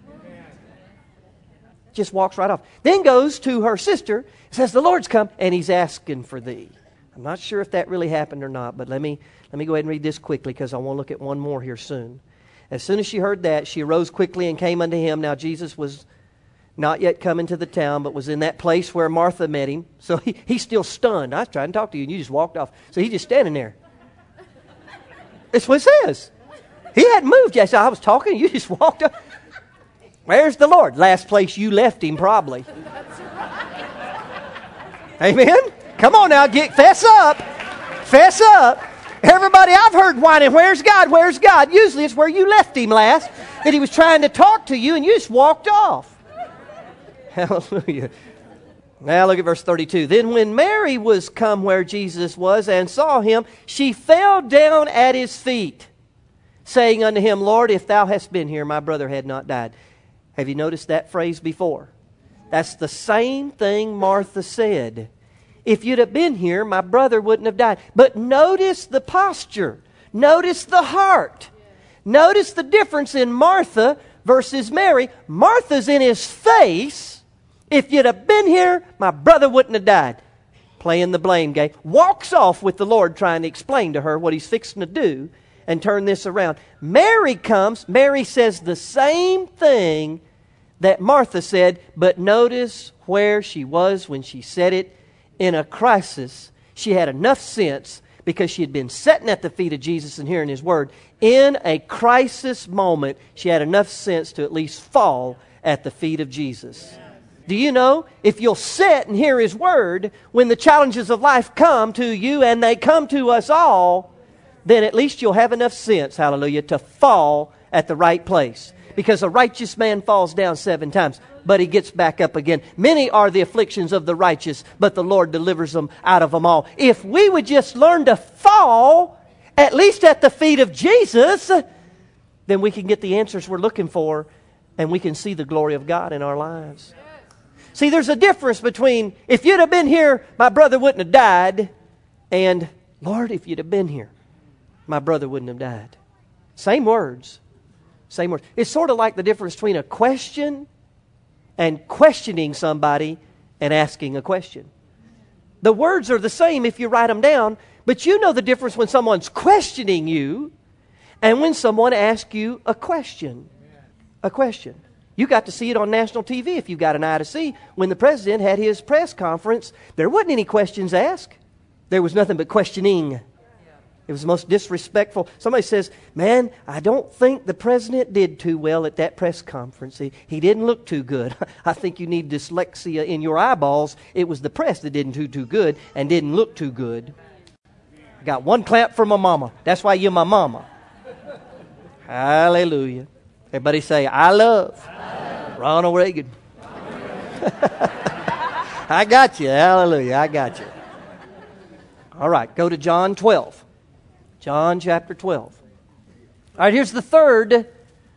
Just walks right off. Then goes to her sister, says, the Lord's come, and He's asking for thee. I'm not sure if that really happened or not, but let me go ahead and read this quickly because I want to look at one more here soon. As soon as she heard that, she arose quickly and came unto Him. Now Jesus was not yet come into the town, but was in that place where Martha met Him. So he's still stunned. I was trying to talk to you, and you just walked off. So he's just standing there. That's what it says. He hadn't moved yet. So I was talking, and you just walked up. Where's the Lord? Last place you left Him, probably. Amen? Come on now, fess up. Fess up. Everybody I've heard whining, where's God? Where's God? Usually it's where you left Him last, that He was trying to talk to you, and you just walked off. Hallelujah. Now look at verse 32. Then when Mary was come where Jesus was and saw Him, she fell down at His feet, saying unto Him, Lord, if Thou hast been here, my brother had not died. Have you noticed that phrase before? That's the same thing Martha said. If you'd have been here, my brother wouldn't have died. But notice the posture. Notice the heart. Notice the difference in Martha versus Mary. Martha's in His face. If you'd have been here, my brother wouldn't have died. Playing the blame game. Walks off with the Lord trying to explain to her what He's fixing to do and turn this around. Mary comes. Mary says the same thing that Martha said, but notice where she was when she said it. In a crisis, she had enough sense because she had been sitting at the feet of Jesus and hearing His Word. In a crisis moment, she had enough sense to at least fall at the feet of Jesus. Do you know, if you'll sit and hear His Word, when the challenges of life come to you, and they come to us all, then at least you'll have enough sense, hallelujah, to fall at the right place. Because a righteous man falls down 7 times, but he gets back up again. Many are the afflictions of the righteous, but the Lord delivers them out of them all. If we would just learn to fall, at least at the feet of Jesus, then we can get the answers we're looking for, and we can see the glory of God in our lives. See, there's a difference between, if you'd have been here, my brother wouldn't have died, and, Lord, if you'd have been here, my brother wouldn't have died. Same words. Same words. It's sort of like the difference between a question and questioning somebody and asking a question. The words are the same if you write them down, but you know the difference when someone's questioning you And when someone asks you a question, you got to see it on national TV if you've got an eye to see. When the president had his press conference, there wasn't any questions asked. There was nothing but questioning. It was the most disrespectful. Somebody says, man, I don't think the president did too well at that press conference. He didn't look too good. I think you need dyslexia in your eyeballs. It was the press that didn't do too good and didn't look too good. I got one clap for my mama. That's why you're my mama. Hallelujah. Everybody say, I love Ronald Reagan. I got you. Hallelujah. I got you. All right, go to John 12. John chapter 12. All right, here's the third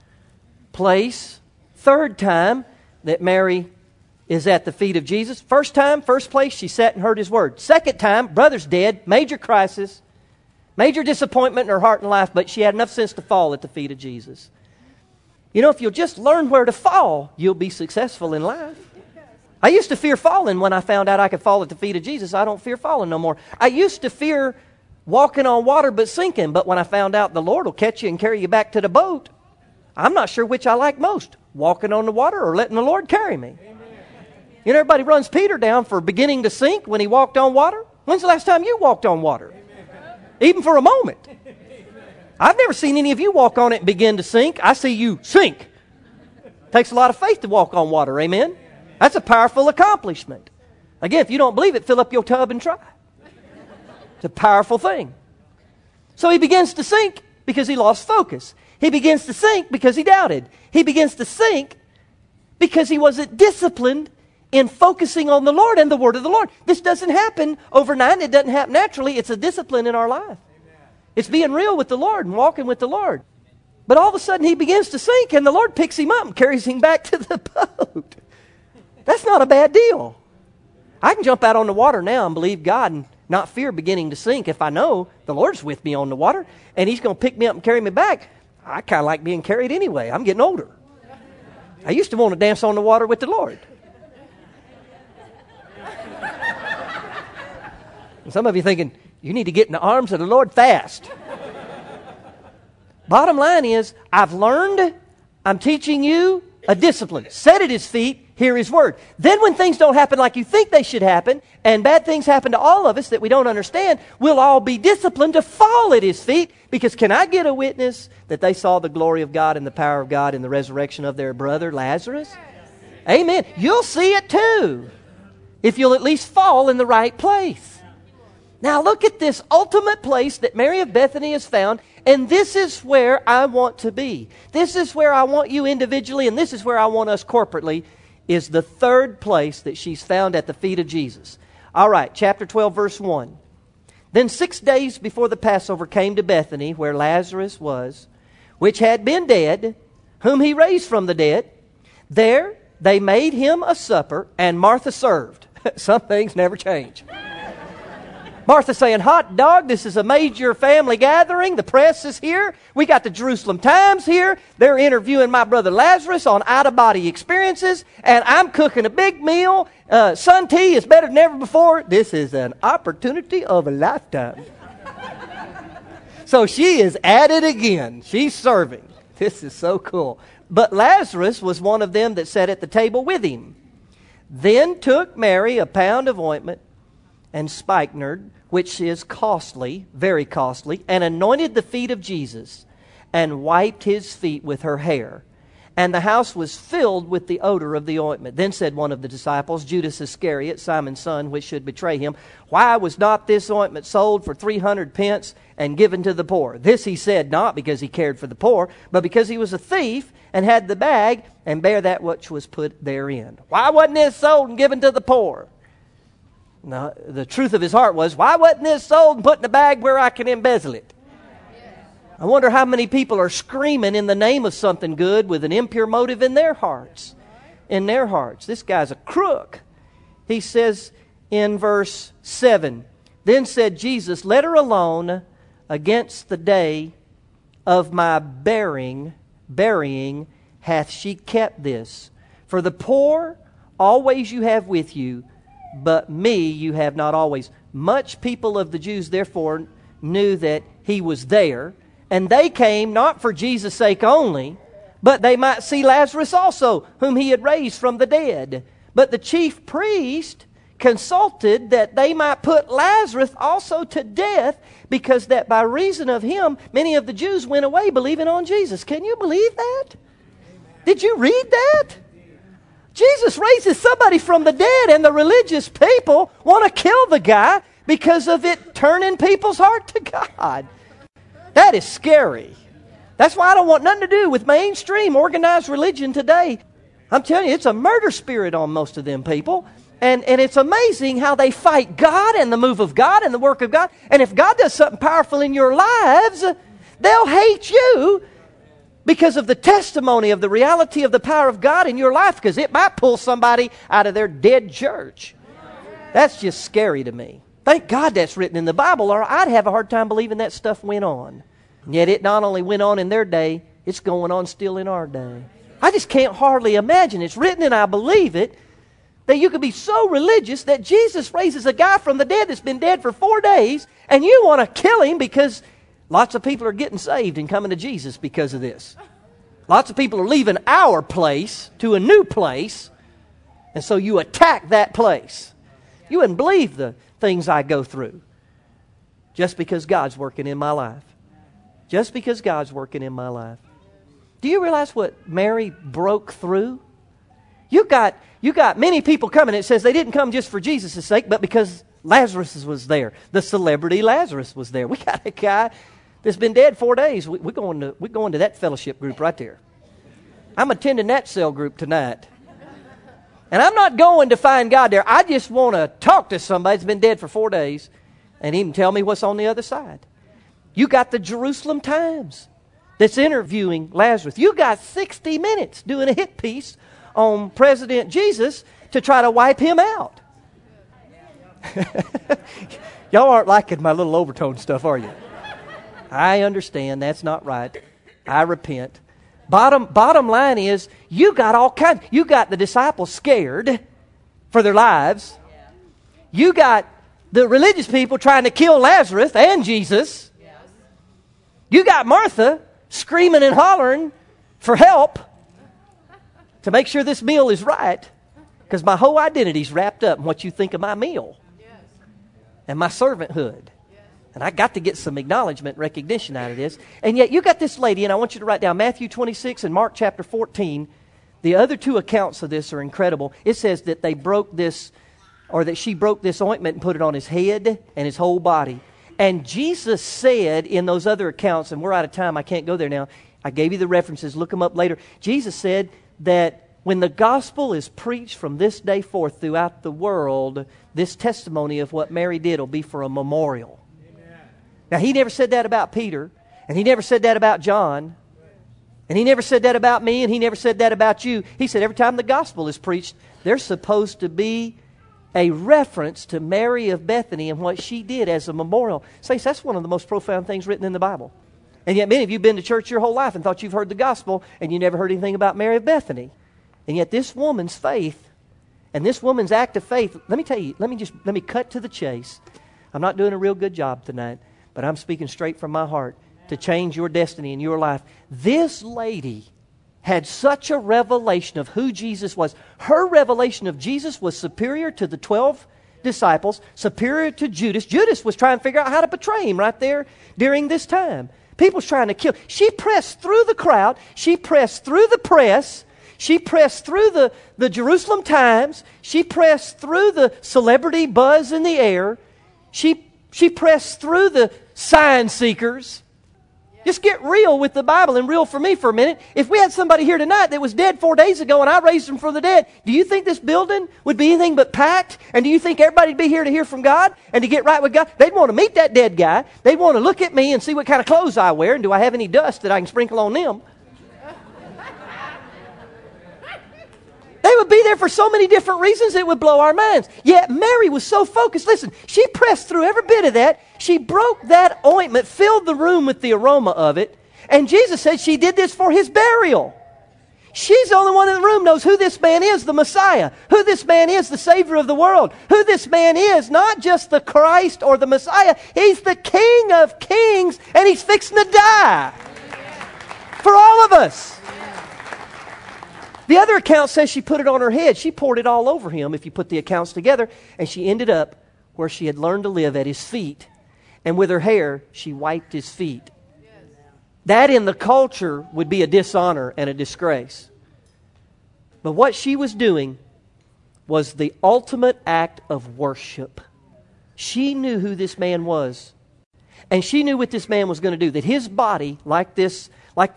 time that Mary is at the feet of Jesus. First time, first place, she sat and heard his word. Second time, brother's dead, major crisis, major disappointment in her heart and life, but she had enough sense to fall at the feet of Jesus. You know, if you'll just learn where to fall, you'll be successful in life. I used to fear falling when I found out I could fall at the feet of Jesus. I don't fear falling no more. I used to fear walking on water but sinking, but when I found out the Lord will catch you and carry you back to the boat, I'm not sure which I like most, walking on the water or letting the Lord carry me. Amen. You know, everybody runs Peter down for beginning to sink when he walked on water. When's the last time you walked on water? Amen. Even for a moment. I've never seen any of you walk on it and begin to sink. I see you sink. Takes a lot of faith to walk on water, amen? That's a powerful accomplishment. Again, if you don't believe it, fill up your tub and try. It's a powerful thing. So he begins to sink because he lost focus. He begins to sink because he doubted. He begins to sink because he wasn't disciplined in focusing on the Lord and the word of the Lord. This doesn't happen overnight. It doesn't happen naturally. It's a discipline in our life. Amen. It's being real with the Lord and walking with the Lord. But all of a sudden he begins to sink and the Lord picks him up and carries him back to the boat. That's not a bad deal. I can jump out on the water now and believe God and not fear beginning to sink if I know the Lord's with me on the water and He's going to pick me up and carry me back. I kind of like being carried anyway. I'm getting older. I used to want to dance on the water with the Lord. And some of you thinking, you need to get in the arms of the Lord fast. Bottom line is, I've learned, I'm teaching you a discipline. Sit at His feet, hear His word. Then when things don't happen like you think they should happen, and bad things happen to all of us that we don't understand, we'll all be disciplined to fall at His feet. Because can I get a witness that they saw the glory of God and the power of God in the resurrection of their brother Lazarus? Amen. You'll see it too, if you'll at least fall in the right place. Now look at this ultimate place that Mary of Bethany has found, and this is where I want to be. This is where I want you individually, and this is where I want us corporately, is the third place that she's found at the feet of Jesus. All right, chapter 12, verse 1. Then 6 days before the Passover came to Bethany, where Lazarus was, which had been dead, whom He raised from the dead. There they made Him a supper, and Martha served. Some things never change. Martha saying, hot dog, this is a major family gathering. The press is here. We got the Jerusalem Times here. They're interviewing my brother Lazarus on out-of-body experiences. And I'm cooking a big meal. Sun tea is better than ever before. This is an opportunity of a lifetime. So she is at it again. She's serving. This is so cool. But Lazarus was one of them that sat at the table with him. Then took Mary a pound of ointment and spikenard, which is costly, very costly, and anointed the feet of Jesus, and wiped His feet with her hair. And the house was filled with the odor of the ointment. Then said one of the disciples, Judas Iscariot, Simon's son, which should betray Him, why was not this ointment sold for 300 pence and given to the poor? This he said not because He cared for the poor, but because He was a thief and had the bag and bare that which was put therein. Why wasn't this sold and given to the poor? Now, the truth of his heart was, why wasn't this sold and put in a bag where I can embezzle it? I wonder how many people are screaming in the name of something good with an impure motive in their hearts. In their hearts. This guy's a crook. He says in verse 7, Then said Jesus, Let her alone against the day of my burying hath she kept this. For the poor always you have with you, but me you have not always. Much people of the Jews therefore knew that He was there, And they came not for Jesus' sake only, but they might see Lazarus also, whom he had raised from the dead. But the chief priest consulted that they might put Lazarus also to death, because that by reason of him many of the Jews went away believing on Jesus. Can you believe that? Did you read that? Jesus raises somebody from the dead, and the religious people want to kill the guy because of it turning people's heart to God. That is scary. That's why I don't want nothing to do with mainstream organized religion today. I'm telling you, it's a murder spirit on most of them people. And it's amazing how they fight God and the move of God and the work of God. And if God does something powerful in your lives, they'll hate you because of the testimony of the reality of the power of God in your life, because it might pull somebody out of their dead church. That's just scary to me. Thank God that's written in the Bible, or I'd have a hard time believing that stuff went on. And yet it not only went on in their day, it's going on still in our day. I just can't hardly imagine. It's written and I believe it, that you could be so religious that Jesus raises a guy from the dead that's been dead for 4 days, and you want to kill him because lots of people are getting saved and coming to Jesus because of this. Lots of people are leaving our place to a new place, and so you attack that place. You wouldn't believe the things I go through just because God's working in my life. Just because God's working in my life. Do you realize what Mary broke through? You got many people coming. It says they didn't come just for Jesus' sake, but because Lazarus was there. The celebrity Lazarus was there. We got a guy that's been dead 4 days. We're going to that fellowship group right there. I'm attending that cell group tonight. And I'm not going to find God there. I just want to talk to somebody that's been dead for 4 days and even tell me what's on the other side. You got the Jerusalem Times that's interviewing Lazarus. You got 60 Minutes doing a hit piece on President Jesus to try to wipe him out. Y'all aren't liking my little overtone stuff, are you? I understand that's not right. I repent. Bottom line is, you got all kinds. You got the disciples scared for their lives. You got the religious people trying to kill Lazarus and Jesus. You got Martha screaming and hollering for help to make sure this meal is right, because my whole identity is wrapped up in what you think of my meal and my servanthood. And I got to get some acknowledgement, recognition out of this. And yet you got this lady, and I want you to write down Matthew 26 and Mark chapter 14. The other two accounts of this are incredible. It says that they broke this, or that she broke this ointment and put it on his head and his whole body. And Jesus said in those other accounts, and we're out of time, I can't go there now. I gave you the references, look them up later. Jesus said that when the gospel is preached from this day forth throughout the world, this testimony of what Mary did will be for a memorial. Now, he never said that about Peter, and he never said that about John, and he never said that about me, and he never said that about you. He said every time the gospel is preached, there's supposed to be a reference to Mary of Bethany and what she did as a memorial. Saints, that's one of the most profound things written in the Bible. And yet many of you have been to church your whole life and thought you've heard the gospel, and you never heard anything about Mary of Bethany. And yet this woman's faith and this woman's act of faith, let me tell you, let me cut to the chase. I'm not doing a real good job tonight, but I'm speaking straight from my heart to change your destiny in your life. This lady had such a revelation of who Jesus was. Her revelation of Jesus was superior to the 12 disciples, superior to Judas. Judas was trying to figure out how to betray him right there during this time. People's trying to kill. She pressed through the crowd. She pressed through the press. She pressed through the Jerusalem Times. She pressed through the celebrity buzz in the air. She pressed through the sign seekers. Just get real with the Bible and real for me for a minute. If we had somebody here tonight that was dead 4 days ago and I raised them from the dead, do you think this building would be anything but packed? And do you think everybody would be here to hear from God and to get right with God? They'd want to meet that dead guy. They'd want to look at me and see what kind of clothes I wear, and do I have any dust that I can sprinkle on them? They would be there for so many different reasons it would blow our minds. Yet Mary was so focused. Listen, she pressed through every bit of that. She broke that ointment, filled the room with the aroma of it. And Jesus said she did this for his burial. She's the only one in the room knows who this man is, the Messiah. Who this man is, the Savior of the world. Who this man is, not just the Christ or the Messiah. He's the King of kings, and He's fixing to die. For all of us. The other account says she put it on her head. She poured it all over Him, if you put the accounts together. And she ended up where she had learned to live, at His feet. And with her hair, she wiped His feet. That in the culture would be a dishonor and a disgrace. But what she was doing was the ultimate act of worship. She knew who this man was. And she knew what this man was going to do. That his body, like this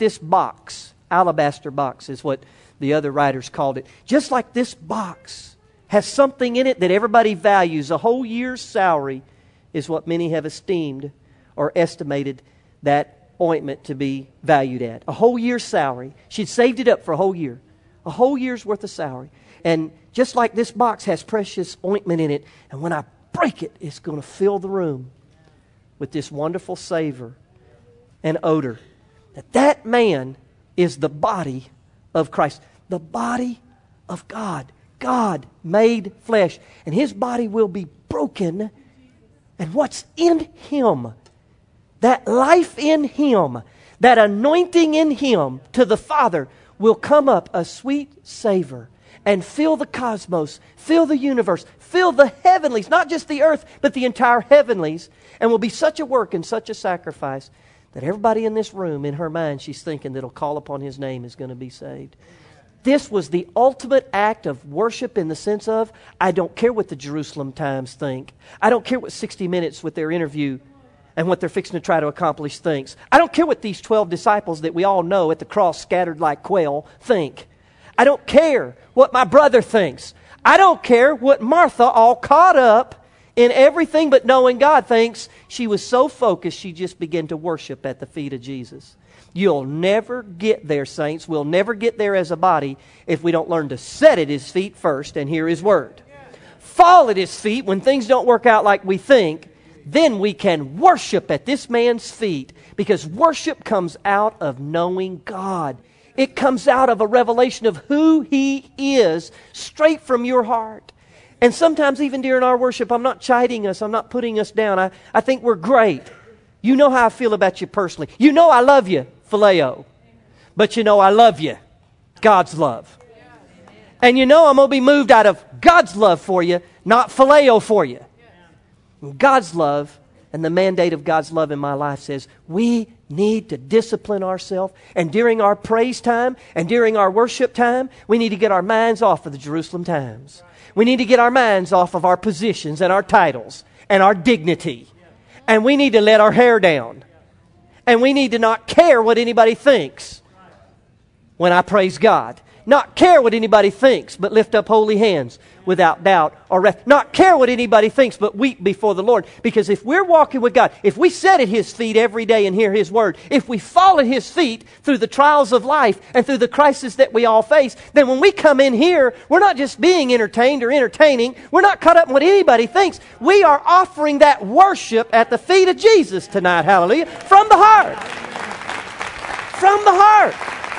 box, alabaster box is what the other writers called it. Just like this box has something in it that everybody values. A whole year's salary is what many have esteemed or estimated that ointment to be valued at. A whole year's salary. She'd saved it up for a whole year. A whole year's worth of salary. And just like this box has precious ointment in it, and when I break it, it's going to fill the room with this wonderful savor and odor. That man is the body of Christ. The body of God. God made flesh. And His body will be broken. And what's in Him, that life in Him, that anointing in Him to the Father, will come up a sweet savor and fill the cosmos, fill the universe, fill the heavenlies, not just the earth, but the entire heavenlies, and will be such a work and such a sacrifice that everybody in this room, in her mind, she's thinking that'll call upon His name is going to be saved. This was the ultimate act of worship in the sense of, I don't care what the Jerusalem Times think. I don't care what 60 Minutes with their interview and what they're fixing to try to accomplish thinks. I don't care what these 12 disciples that we all know at the cross scattered like quail think. I don't care what my brother thinks. I don't care what Martha, all caught up in everything but knowing God, thinks. She was so focused, she just began to worship at the feet of Jesus. You'll never get there, saints. We'll never get there as a body if we don't learn to sit at His feet first and hear His Word. Fall at His feet when things don't work out like we think. Then we can worship at this man's feet, because worship comes out of knowing God. It comes out of a revelation of who He is, straight from your heart. And sometimes even during our worship, I'm not chiding us, I'm not putting us down. I think we're great. You know how I feel about you personally. You know I love you, phileo. But you know I love you, God's love. And you know I'm going to be moved out of God's love for you, not phileo for you. God's love and the mandate of God's love in my life says we need to discipline ourselves. And during our praise time and during our worship time, we need to get our minds off of the Jerusalem Times. We need to get our minds off of our positions and our titles and our dignity. And we need to let our hair down. And we need to not care what anybody thinks when I praise God. Not care what anybody thinks, but lift up holy hands without doubt or wrath. Not care what anybody thinks, but weep before the Lord. Because if we're walking with God, if we sit at His feet every day and hear His Word, if we fall at His feet through the trials of life and through the crisis that we all face, then when we come in here, we're not just being entertained or entertaining. We're not caught up in what anybody thinks. We are offering that worship at the feet of Jesus tonight. Hallelujah. From the heart. From the heart.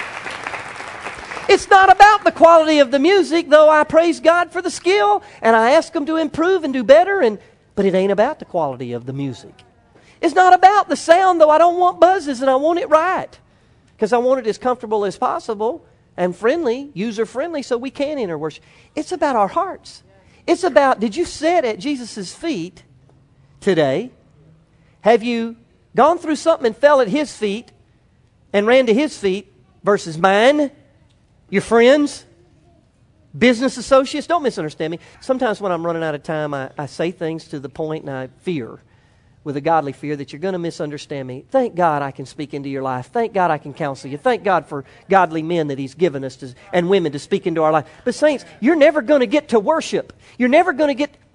It's not about the quality of the music, though I praise God for the skill and I ask Him to improve and do better, but it ain't about the quality of the music. It's not about the sound, though I don't want buzzes and I want it right, because I want it as comfortable as possible and friendly, user-friendly, so we can enter worship. It's about our hearts. It's about, did you sit at Jesus' feet today? Have you gone through something and fell at His feet and ran to His feet versus mine? Your friends, business associates, don't misunderstand me. Sometimes when I'm running out of time, I say things to the point and I fear, with a godly fear, that you're going to misunderstand me. Thank God I can speak into your life. Thank God I can counsel you. Thank God for godly men that He's given us and women to speak into our life. But saints, you're never going to get to worship. You're never going to get...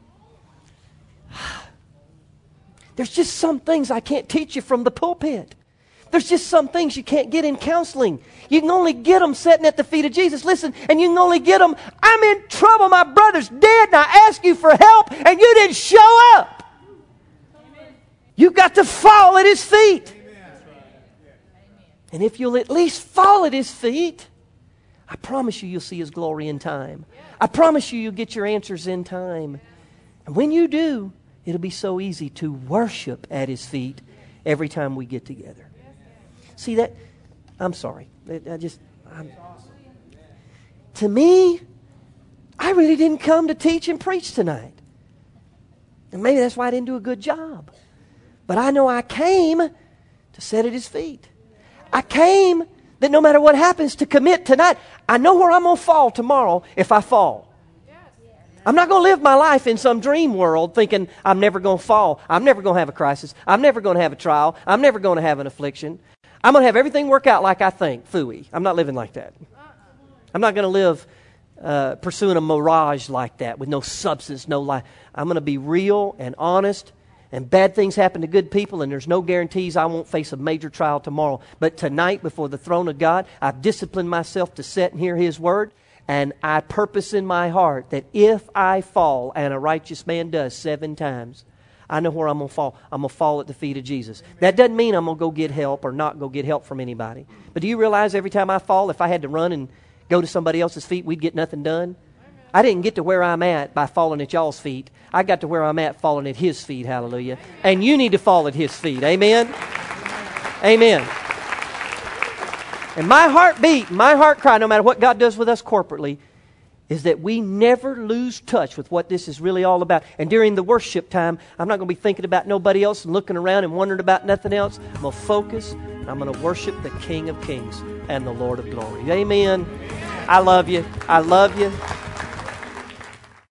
There's just some things I can't teach you from the pulpit. There's just some things you can't get in counseling. You can only get them sitting at the feet of Jesus. Listen, and you can only get them, I'm in trouble, my brother's dead, and I asked you for help, and you didn't show up. Amen. You've got to fall at His feet. Amen. And if you'll at least fall at His feet, I promise you'll see His glory in time. I promise you'll get your answers in time. And when you do, it'll be so easy to worship at His feet every time we get together. See that? I'm sorry. To me, I really didn't come to teach and preach tonight. And maybe that's why I didn't do a good job. But I know I came to sit at His feet. I came that no matter what happens to commit tonight. I know where I'm going to fall tomorrow if I fall. I'm not going to live my life in some dream world thinking I'm never going to fall. I'm never going to have a crisis. I'm never going to have a trial. I'm never going to have an affliction. I'm going to have everything work out like I think. Phooey. I'm not living like that. I'm not going to live pursuing a mirage like that with no substance, no life. I'm going to be real and honest. And bad things happen to good people, and there's no guarantees I won't face a major trial tomorrow. But tonight, before the throne of God, I've disciplined myself to sit and hear His Word. And I purpose in my heart that if I fall, and a righteous man does 7 times, I know where I'm going to fall. I'm going to fall at the feet of Jesus. That doesn't mean I'm going to go get help or not go get help from anybody. But do you realize every time I fall, if I had to run and go to somebody else's feet, we'd get nothing done? I didn't get to where I'm at by falling at y'all's feet. I got to where I'm at falling at His feet. Hallelujah. And you need to fall at His feet. Amen? Amen. And my heartbeat, my heart cry, no matter what God does with us corporately, is that we never lose touch with what this is really all about. And during the worship time, I'm not going to be thinking about nobody else and looking around and wondering about nothing else. I'm going to focus and I'm going to worship the King of Kings and the Lord of Glory. Amen. I love you. I love you.